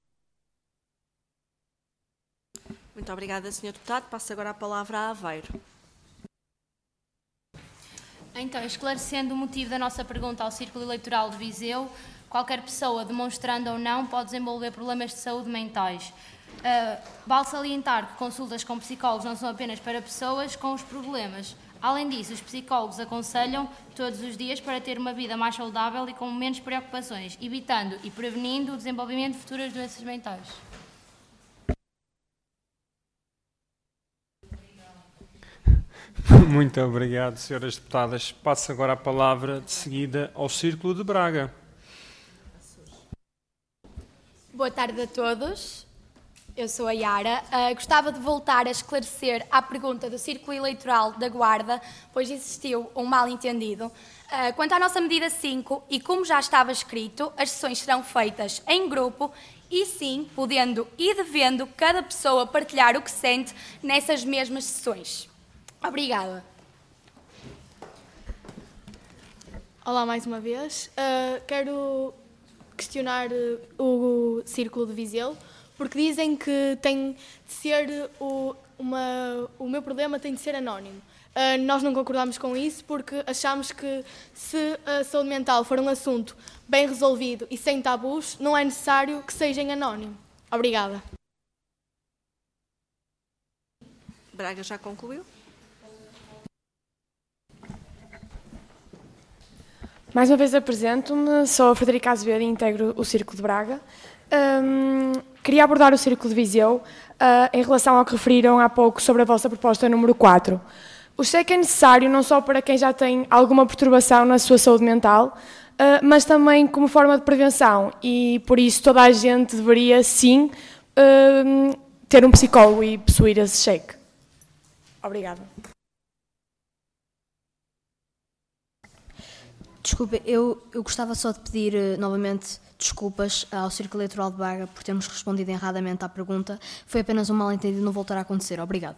Muito obrigada, senhor Deputado. Passo agora a palavra a Aveiro. Então, esclarecendo o motivo da nossa pergunta ao Círculo Eleitoral de Viseu, qualquer pessoa, demonstrando ou não, pode desenvolver problemas de saúde mentais. Uh, vale salientar que consultas com psicólogos não são apenas para pessoas com os problemas. Além disso, os psicólogos aconselham todos os dias para ter uma vida mais saudável e com menos preocupações, evitando e prevenindo o desenvolvimento de futuras doenças mentais. Muito obrigado, senhoras deputadas. Passo agora a palavra de seguida ao Círculo de Braga. Boa tarde a todos. Eu sou a Yara. Uh, gostava de voltar a esclarecer à pergunta do Círculo Eleitoral da Guarda, pois existiu um mal-entendido. Uh, quanto à nossa medida cinco, e como já estava escrito, as sessões serão feitas em grupo e sim, podendo e devendo cada pessoa partilhar o que sente nessas mesmas sessões. Obrigada. Olá mais uma vez. Uh, quero questionar uh, o Círculo de Viseu, porque dizem que tem de ser o, uma, o meu problema tem de ser anónimo. Uh, nós não concordamos com isso porque achamos que se a saúde mental for um assunto bem resolvido e sem tabus, não é necessário que seja em anónimo. Obrigada. Braga já concluiu? Mais uma vez apresento-me, sou a Frederica Azevedo e integro o Círculo de Braga. Um, queria abordar o Círculo de Viseu uh, em relação ao que referiram há pouco sobre a vossa proposta número quatro. O cheque é necessário não só para quem já tem alguma perturbação na sua saúde mental, uh, mas também como forma de prevenção e por isso toda a gente deveria sim uh, ter um psicólogo e possuir esse cheque. Obrigada. Desculpe, eu, eu gostava só de pedir uh, novamente desculpas ao Círculo Eleitoral de Braga por termos respondido erradamente à pergunta. Foi apenas um mal-entendido, não voltará a acontecer. Obrigado.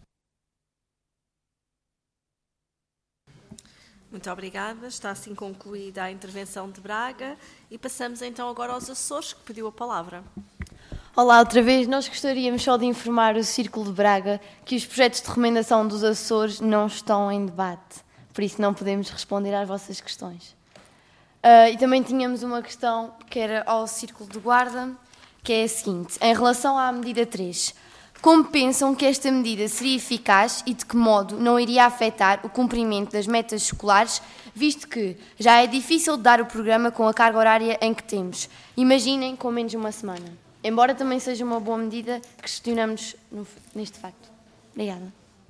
Muito obrigada. Está assim concluída a intervenção de Braga e passamos então agora aos Açores, que pediu a palavra. Olá, outra vez. Nós gostaríamos só de informar o Círculo de Braga que os projetos de recomendação dos Açores não estão em debate. Por isso não podemos responder às vossas questões. Uh, e também tínhamos uma questão que era ao Círculo de Guarda, que é a seguinte. Em relação à medida três, como pensam que esta medida seria eficaz e de que modo não iria afetar o cumprimento das metas escolares, visto que já é difícil de dar o programa com a carga horária em que temos? Imaginem com menos de uma semana. Embora também seja uma boa medida, questionamos no, neste facto. Obrigada.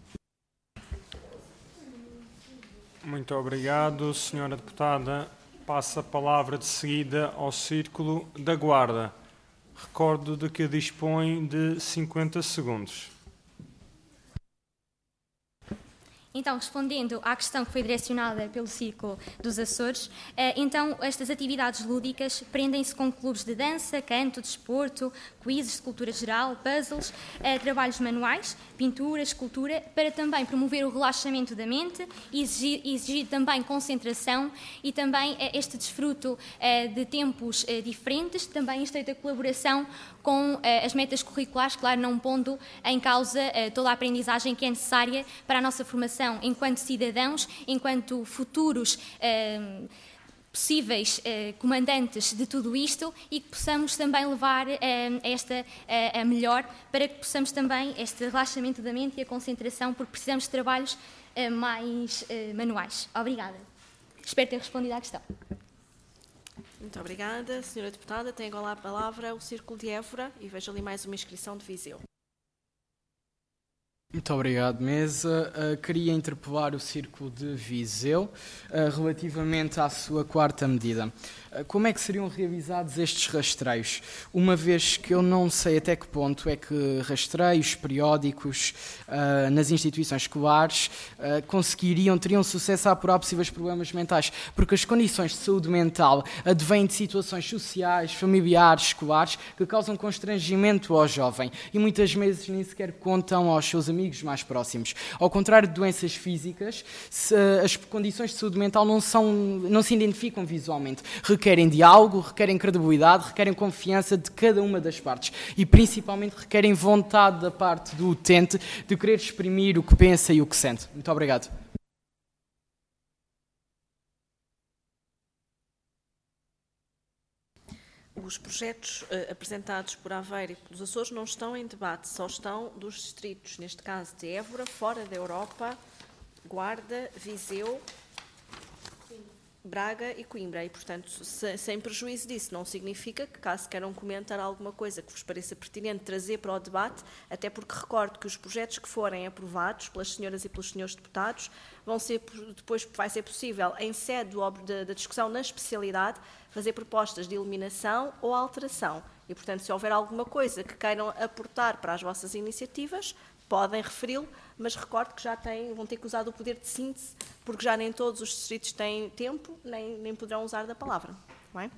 Muito obrigado, senhora deputada. Passa a palavra de seguida ao Círculo da Guarda. Recordo de que dispõe de cinquenta segundos. Então, respondendo à questão que foi direcionada pelo Círculo dos Açores, então estas atividades lúdicas prendem-se com clubes de dança, canto, desporto, quizzes de cultura geral, puzzles, trabalhos manuais, pintura, escultura, para também promover o relaxamento da mente e exigir, exigir também concentração e também este desfruto de tempos diferentes, também em estreita colaboração com as metas curriculares, claro, não pondo em causa toda a aprendizagem que é necessária para a nossa formação enquanto cidadãos, enquanto futuros eh, possíveis eh, comandantes de tudo isto e que possamos também levar eh, esta eh, a melhor para que possamos também este relaxamento da mente e a concentração, porque precisamos de trabalhos eh, mais eh, manuais. Obrigada. Espero ter respondido à questão. Muito obrigada. Senhora Deputada, tem agora a palavra o Círculo de Évora e vejo ali mais uma inscrição de Viseu. Muito obrigado, Mesa. Uh, queria interpelar o Círculo de Viseu uh, relativamente à sua quarta medida. Uh, como é que seriam realizados estes rastreios? Uma vez que eu não sei até que ponto é que rastreios periódicos uh, nas instituições escolares uh, conseguiriam, teriam sucesso a apurar possíveis problemas mentais, porque as condições de saúde mental advêm de situações sociais, familiares, escolares, que causam constrangimento ao jovem e muitas vezes nem sequer contam aos seus amigos mais próximos. Ao contrário de doenças físicas, se, as condições de saúde mental não, são, não se identificam visualmente. Requerem diálogo, requerem credibilidade, requerem confiança de cada uma das partes e principalmente requerem vontade da parte do utente de querer exprimir o que pensa e o que sente. Muito obrigado. Os projetos uh, apresentados por Aveiro e pelos Açores não estão em debate, só estão dos distritos, neste caso de Évora, fora da Europa, Guarda, Viseu, Braga e Coimbra. E, portanto, se, sem prejuízo disso, não significa que, caso queiram comentar alguma coisa que vos pareça pertinente trazer para o debate, até porque recordo que os projetos que forem aprovados pelas senhoras e pelos senhores deputados, vão ser, depois vai ser possível, em sede da discussão na especialidade, fazer propostas de eliminação ou alteração. E, portanto, se houver alguma coisa que queiram aportar para as vossas iniciativas, podem referi-lo, mas recordo que já têm, vão ter que usar o poder de síntese, porque já nem todos os distritos têm tempo, nem, nem poderão usar da palavra. Não é?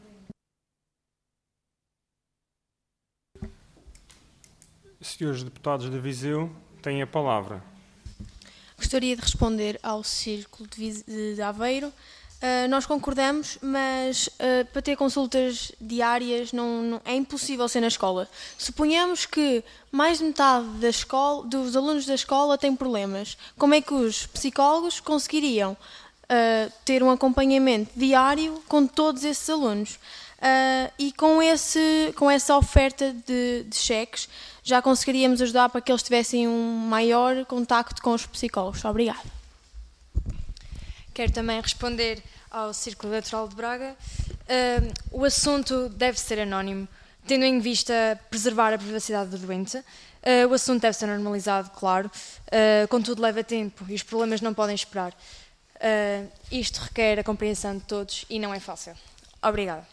Senhores deputados de Viseu, têm a palavra. Gostaria de responder ao Círculo de, de Aveiro. Uh, nós concordamos, mas uh, para ter consultas diárias não, não, é impossível ser na escola. Suponhamos que mais de metade da escola, dos alunos da escola têm problemas. Como é que os psicólogos conseguiriam uh, ter um acompanhamento diário com todos esses alunos? Uh, e com, esse, com essa oferta de, de cheques já conseguiríamos ajudar para que eles tivessem um maior contacto com os psicólogos. Obrigada. Quero também responder ao Círculo Eleitoral de Braga. Uh, o assunto deve ser anónimo, tendo em vista preservar a privacidade do doente. Uh, o assunto deve ser normalizado, claro, uh, contudo leva tempo e os problemas não podem esperar. Uh, isto requer a compreensão de todos e não é fácil. Obrigada.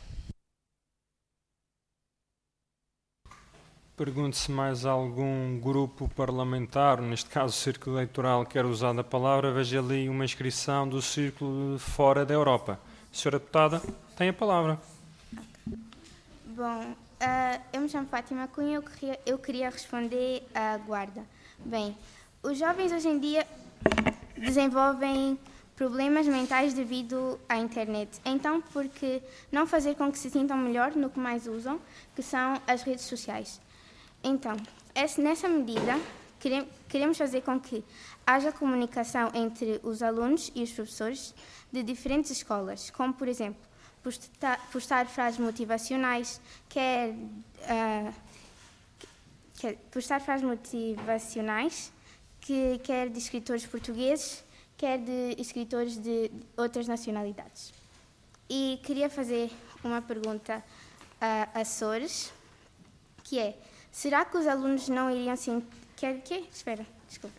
Pergunto se mais algum grupo parlamentar, neste caso o Círculo Eleitoral, quer usar a palavra. Veja ali uma inscrição do Círculo fora da Europa. Senhora Deputada, tem a palavra. Bom, uh, eu me chamo Fátima Cunha, eu queria, eu queria responder à Guarda. Bem, os jovens hoje em dia desenvolvem problemas mentais devido à internet. Então, por que não fazer com que se sintam melhor no que mais usam, que são as redes sociais? Então, nessa medida, queremos fazer com que haja comunicação entre os alunos e os professores de diferentes escolas, como, por exemplo, postar, postar frases motivacionais, quer, uh, quer postar frases motivacionais, que, quer de escritores portugueses, quer de escritores de outras nacionalidades. E queria fazer uma pergunta a Açores, que é: será que os alunos não iriam se... Quer que? Espera, desculpa.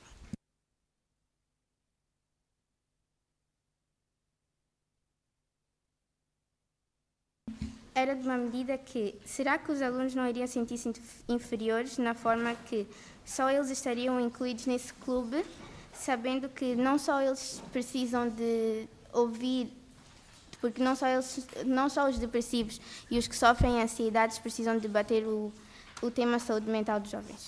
Era de uma medida que... Será que os alunos não iriam sentir-se inferiores na forma que só eles estariam incluídos nesse clube sabendo que não só eles precisam de ouvir, porque não só, eles, não só os depressivos e os que sofrem ansiedades precisam debater o, o tema saúde mental dos jovens.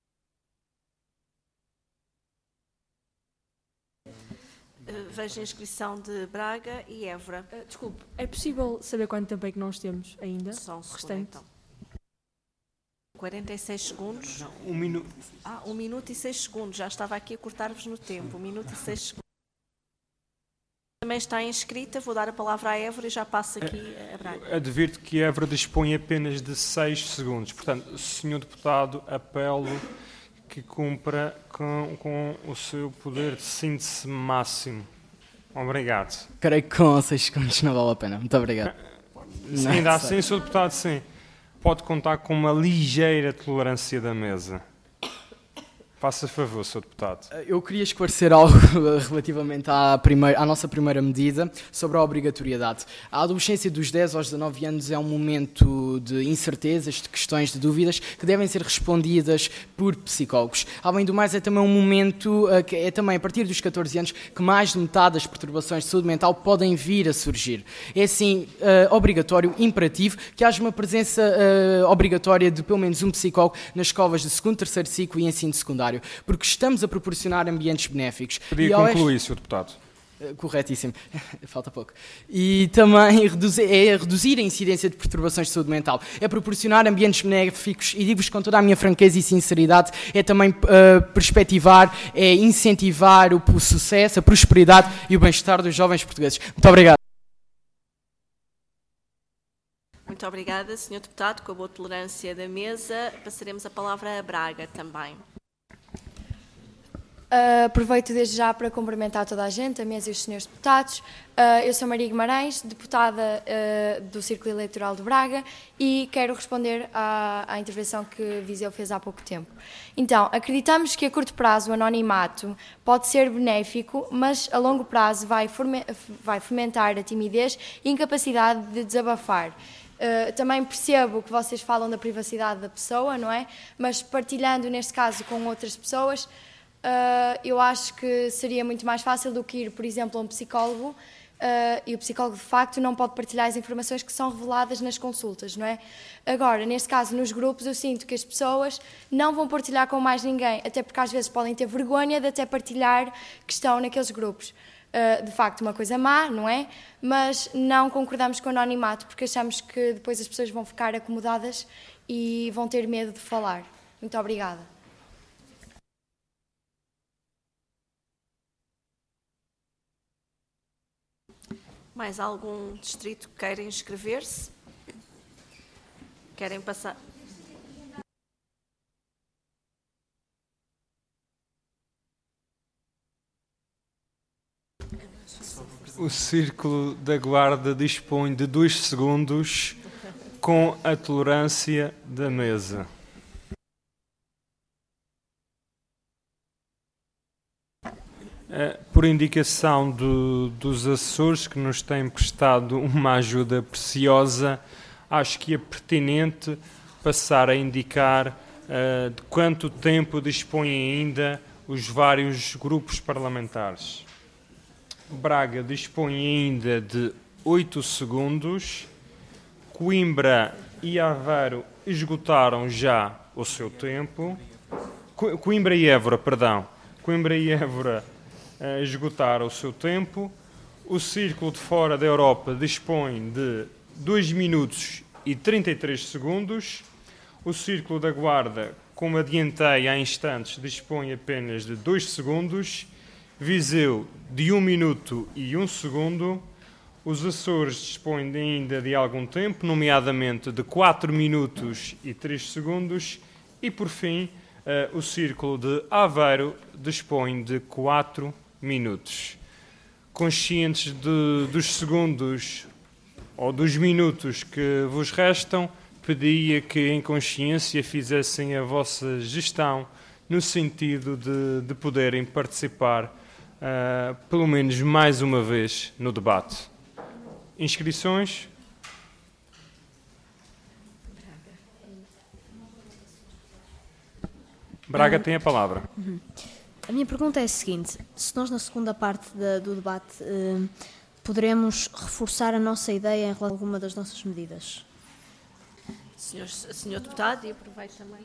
Vejo a inscrição de Braga e Évora. Uh, desculpe, é possível saber quanto tempo é que nós temos ainda? Só um segundo, restante? então. quarenta e seis segundos. Não, um minuto. Ah, um minuto e seis segundos. Já estava aqui a cortar-vos no tempo. Um minuto e seis segundos. Também está inscrita. Vou dar a palavra à Évora e já passo aqui a Braga. Advirto que Évora dispõe apenas de seis segundos. Portanto, senhor Deputado, apelo que cumpra com, com o seu poder de síntese máximo. Obrigado. Creio que com seis segundos não vale a pena. Muito obrigado. Sim, ainda assim, senhor Deputado, sim. Pode contar com uma ligeira tolerância da mesa. Faça favor, senhor Deputado. Eu queria esclarecer algo relativamente à, primeira, à nossa primeira medida sobre a obrigatoriedade. A adolescência dos dez aos dezanove anos é um momento de incertezas, de questões, de dúvidas que devem ser respondidas por psicólogos. Além do mais, é também um momento, que é também a partir dos catorze anos, que mais de metade das perturbações de saúde mental podem vir a surgir. É assim, uh, obrigatório, imperativo, que haja uma presença uh, obrigatória de pelo menos um psicólogo nas escolas de segundo, terceiro ciclo e ensino secundário, porque estamos a proporcionar ambientes benéficos. Podia concluir, senhor Deputado. Corretíssimo, falta pouco. E também reduzir, é reduzir a incidência de perturbações de saúde mental, é proporcionar ambientes benéficos e digo-vos com toda a minha franqueza e sinceridade, é também uh, perspectivar, é incentivar o, o sucesso, a prosperidade e o bem-estar dos jovens portugueses. Muito obrigado. Muito obrigada, senhor Deputado. Com a boa tolerância da mesa, passaremos a palavra a Braga também. Uh, aproveito desde já para cumprimentar toda a gente, a mesa e os senhores deputados. Uh, eu sou Maria Guimarães, deputada uh, do Círculo Eleitoral de Braga e quero responder à, à intervenção que Viseu fez há pouco tempo. Então, acreditamos que a curto prazo o anonimato pode ser benéfico, mas a longo prazo vai, vai fomentar a timidez e incapacidade de desabafar. Uh, também percebo que vocês falam da privacidade da pessoa, não é? Mas partilhando, neste caso, com outras pessoas, Uh, eu acho que seria muito mais fácil do que ir, por exemplo, a um psicólogo uh, e o psicólogo, de facto, não pode partilhar as informações que são reveladas nas consultas, não é? Agora, neste caso, nos grupos, eu sinto que as pessoas não vão partilhar com mais ninguém, até porque às vezes podem ter vergonha de até partilhar que estão naqueles grupos. Uh, de facto, uma coisa má, não é? Mas não concordamos com o anonimato, porque achamos que depois as pessoas vão ficar acomodadas e vão ter medo de falar. Muito obrigada. Mais algum distrito que queira inscrever-se? Querem passar? O Círculo da Guarda dispõe de dois segundos com a tolerância da mesa. Por indicação do, dos Açores, que nos têm prestado uma ajuda preciosa, acho que é pertinente passar a indicar uh, de quanto tempo dispõem ainda os vários grupos parlamentares. Braga dispõe ainda de oito segundos, Coimbra e Aveiro esgotaram já o seu tempo, Co- Coimbra e Évora, perdão, Coimbra e Évora Uh, esgotar o seu tempo. O Círculo de Fora da Europa dispõe de dois minutos e trinta e três segundos. O Círculo da Guarda, como adiantei há instantes, dispõe apenas de dois segundos. Viseu, de um minuto e um segundo. Os Açores dispõem ainda de algum tempo, nomeadamente de quatro minutos e três segundos. E, por fim, uh, o Círculo de Aveiro dispõe de quatro minutos. Conscientes de, dos segundos ou dos minutos que vos restam, pedia que em consciência fizessem a vossa gestão no sentido de, de poderem participar uh, pelo menos mais uma vez no debate. Inscrições? Braga tem a palavra. Uhum. A minha pergunta é a seguinte: se nós na segunda parte da, do debate eh, poderemos reforçar a nossa ideia em relação a alguma das nossas medidas? Senhor, senhor Deputado, e aproveito também.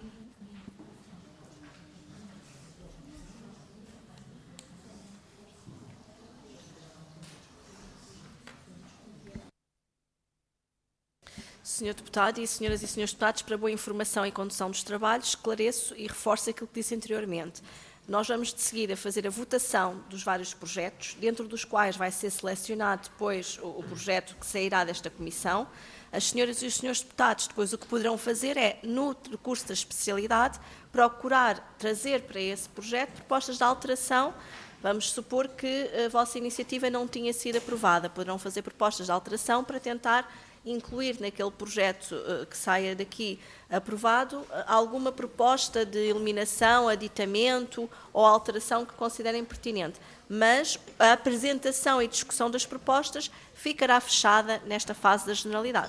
senhor Deputado e senhoras e senhores deputados, para boa informação e condução dos trabalhos, esclareço e reforço aquilo que disse anteriormente. Nós vamos de seguida fazer a votação dos vários projetos, dentro dos quais vai ser selecionado depois o, o projeto que sairá desta comissão. As senhoras e os senhores deputados depois o que poderão fazer é, no recurso da especialidade, procurar trazer para esse projeto propostas de alteração. Vamos supor que a vossa iniciativa não tinha sido aprovada. Poderão fazer propostas de alteração para tentar incluir naquele projeto uh, que saia daqui aprovado uh, alguma proposta de eliminação, aditamento ou alteração que considerem pertinente. Mas a apresentação e discussão das propostas ficará fechada nesta fase da generalidade.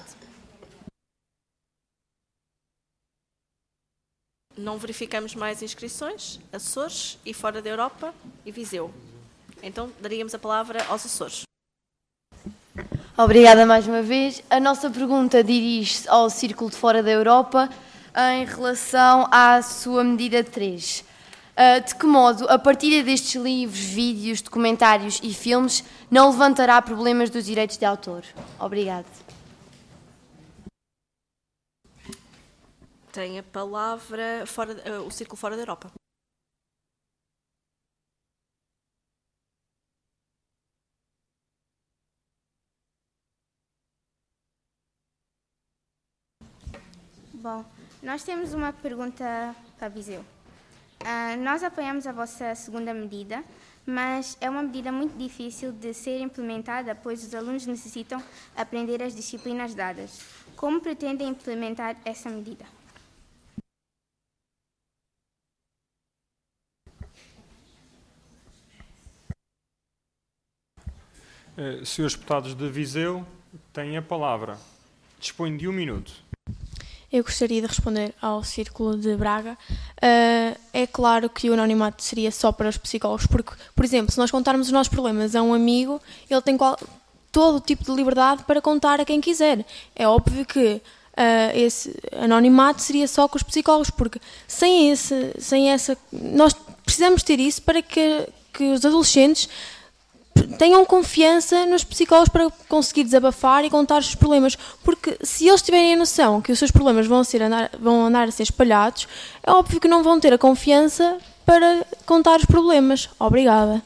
Não verificamos mais inscrições, Açores e fora da Europa e Viseu. Então, daríamos a palavra aos Açores. Obrigada mais uma vez. A nossa pergunta dirige-se ao Círculo de Fora da Europa em relação à sua medida três. De que modo a partilha destes livros, vídeos, documentários e filmes não levantará problemas dos direitos de autor? Obrigada. Tem a palavra fora, uh, o Círculo Fora da Europa. Bom, nós temos uma pergunta para Viseu. Uh, nós apoiamos a vossa segunda medida, mas é uma medida muito difícil de ser implementada, pois os alunos necessitam aprender as disciplinas dadas. Como pretendem implementar essa medida? Uh, senhores deputados de Viseu, têm a palavra. Dispõe de um minuto. Eu gostaria de responder ao Círculo de Braga. Uh, é claro que o anonimato seria só para os psicólogos, porque, por exemplo, se nós contarmos os nossos problemas a um amigo, ele tem qual, todo o tipo de liberdade para contar a quem quiser. É óbvio que uh, esse anonimato seria só com os psicólogos, porque sem, esse, sem essa... Nós precisamos ter isso para que, que os adolescentes tenham confiança nos psicólogos para conseguir desabafar e contar os seus problemas, porque se eles tiverem a noção que os seus problemas vão, ser andar, vão andar a ser espalhados, é óbvio que não vão ter a confiança para contar os problemas. Obrigada.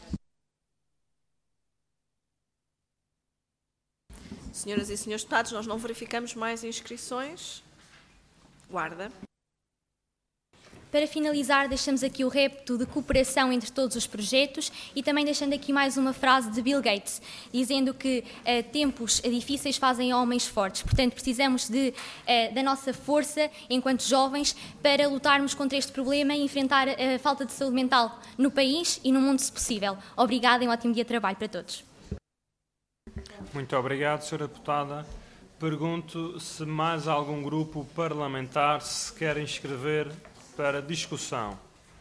Senhoras e senhores deputados, nós não verificamos mais inscrições. Guarda. Para finalizar, deixamos aqui o repto de cooperação entre todos os projetos e também deixando aqui mais uma frase de Bill Gates, dizendo que eh, tempos difíceis fazem homens fortes. Portanto, precisamos de, eh, da nossa força enquanto jovens para lutarmos contra este problema e enfrentar a falta de saúde mental no país e no mundo, se possível. Obrigada e um ótimo dia de trabalho para todos. Muito obrigado, senhora Deputada. Pergunto se mais algum grupo parlamentar se quer inscrever para discussão.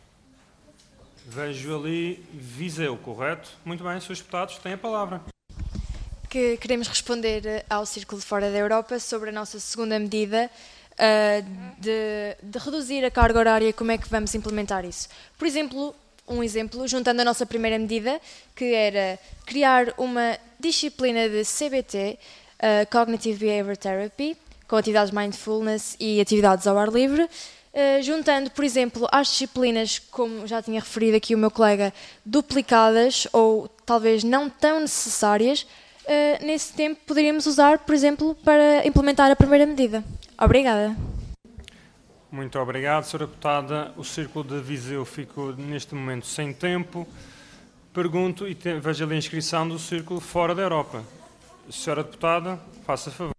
Vejo ali Viseu, correto? Muito bem, senhores deputados, têm a palavra. Que queremos responder ao Círculo de Fora da Europa sobre a nossa segunda medida uh, de, de reduzir a carga horária. Como é que vamos implementar isso? Por exemplo, um exemplo, juntando a nossa primeira medida, que era criar uma disciplina de C B T, uh, Cognitive Behavior Therapy, com atividades mindfulness e atividades ao ar livre, Uh, juntando, por exemplo, às disciplinas, como já tinha referido aqui o meu colega, duplicadas ou talvez não tão necessárias, uh, nesse tempo poderíamos usar, por exemplo, para implementar a primeira medida. Obrigada. Muito obrigado, senhora Deputada. O Círculo de Viseu ficou neste momento sem tempo. Pergunto e te, vejo ali a inscrição do Círculo Fora da Europa. Senhora Deputada, faça favor.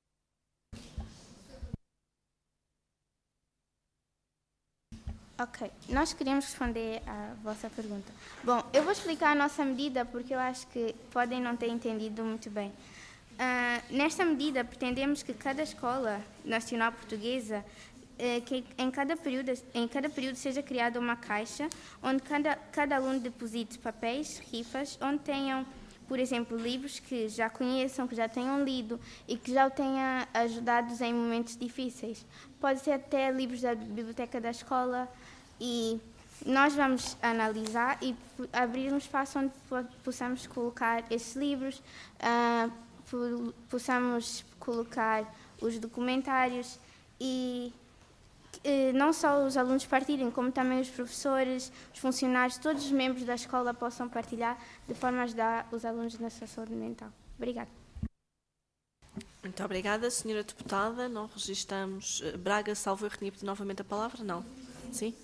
Ok, nós queremos responder à vossa pergunta. Bom, eu vou explicar a nossa medida porque eu acho que podem não ter entendido muito bem. Uh, nesta medida, pretendemos que cada escola nacional portuguesa eh, que em cada, período, em cada período seja criada uma caixa onde cada, cada aluno deposite papéis, rifas, onde tenham, por exemplo, livros que já conheçam, que já tenham lido e que já o tenham ajudado em momentos difíceis. Pode ser até livros da biblioteca da escola, e nós vamos analisar e abrir um espaço onde possamos colocar esses livros, uh, possamos colocar os documentários e uh, não só os alunos partilhem, como também os professores, os funcionários, todos os membros da escola possam partilhar, de forma a ajudar os alunos na sua saúde mental. Obrigada. Muito obrigada, senhora deputada. Não registramos. Braga, salvo erro, tinha pedido novamente a palavra? Não. Sim?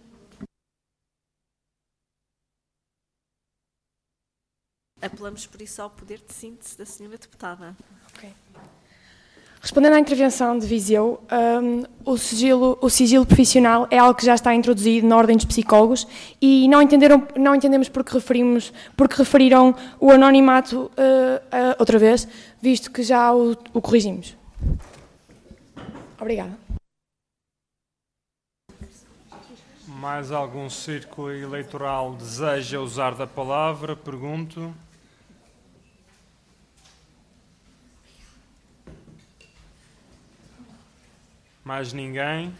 Apelamos por isso ao poder de síntese da senhora deputada. Ok. Respondendo à intervenção de Viseu, um, o, sigilo, o sigilo profissional é algo que já está introduzido na ordem dos psicólogos e não, entenderam, não entendemos porque, referimos, porque referiram o anonimato uh, uh, outra vez, visto que já o, o corrigimos. Obrigada. Mais algum círculo eleitoral deseja usar da palavra? Pergunto. Mais ninguém?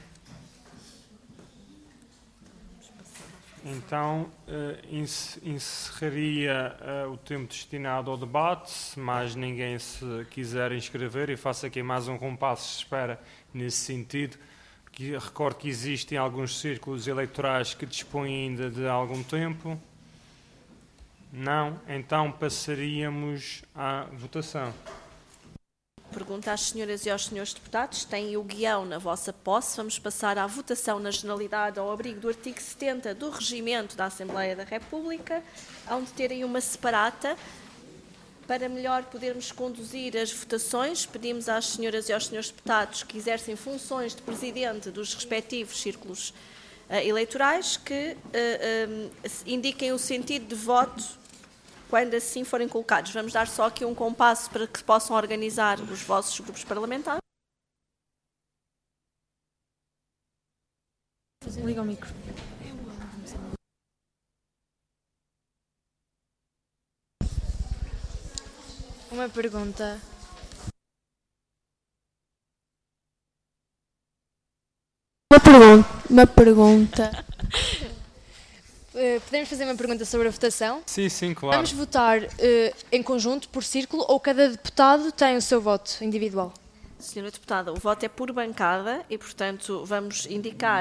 Então, encerraria o tempo destinado ao debate. Se mais ninguém se quiser inscrever, e faço aqui mais um compasso de espera nesse sentido. Que recordo que existem alguns círculos eleitorais que dispõem ainda de algum tempo. Não? Então passaríamos à votação. Pergunta às senhoras e aos senhores deputados, têm o guião na vossa posse. Vamos passar à votação na generalidade ao abrigo do artigo setenta do Regimento da Assembleia da República, onde terem uma separata. Para melhor podermos conduzir as votações, pedimos às senhoras e aos senhores deputados que exercem funções de presidente dos respectivos círculos uh, eleitorais que uh, um, indiquem o sentido de voto quando assim forem colocados. Vamos dar só aqui um compasso para que possam organizar os vossos grupos parlamentares. Liga o micro. Uma pergunta. Uma pergunta. Uma pergunta. Podemos fazer uma pergunta sobre a votação? Sim, sim, claro. Vamos votar uh, em conjunto, por círculo, ou cada deputado tem o seu voto individual? Senhora deputada, o voto é por bancada e, portanto, vamos indicar...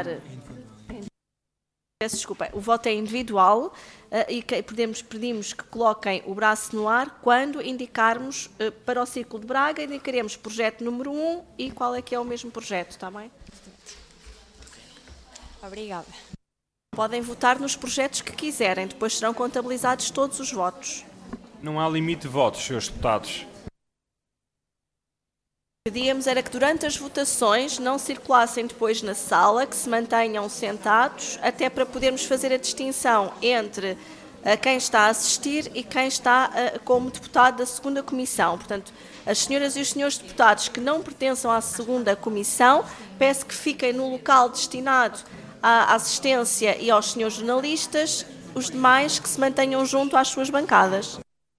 Peço desculpa, o voto é individual uh, e que, podemos, pedimos que coloquem o braço no ar quando indicarmos uh, para o Círculo de Braga, indicaremos projeto número um e qual é que é o mesmo projeto, está bem? Obrigada. Podem votar nos projetos que quiserem, depois serão contabilizados todos os votos. Não há limite de votos, senhores deputados. O que pedíamos era que durante as votações não circulassem depois na sala, que se mantenham sentados, até para podermos fazer a distinção entre uh, quem está a assistir e quem está uh, como deputado da segunda comissão. Portanto, as senhoras e os senhores deputados que não pertençam à segunda comissão, peço que fiquem no local destinado à assistência e aos senhores jornalistas, os demais que se mantenham junto às suas bancadas.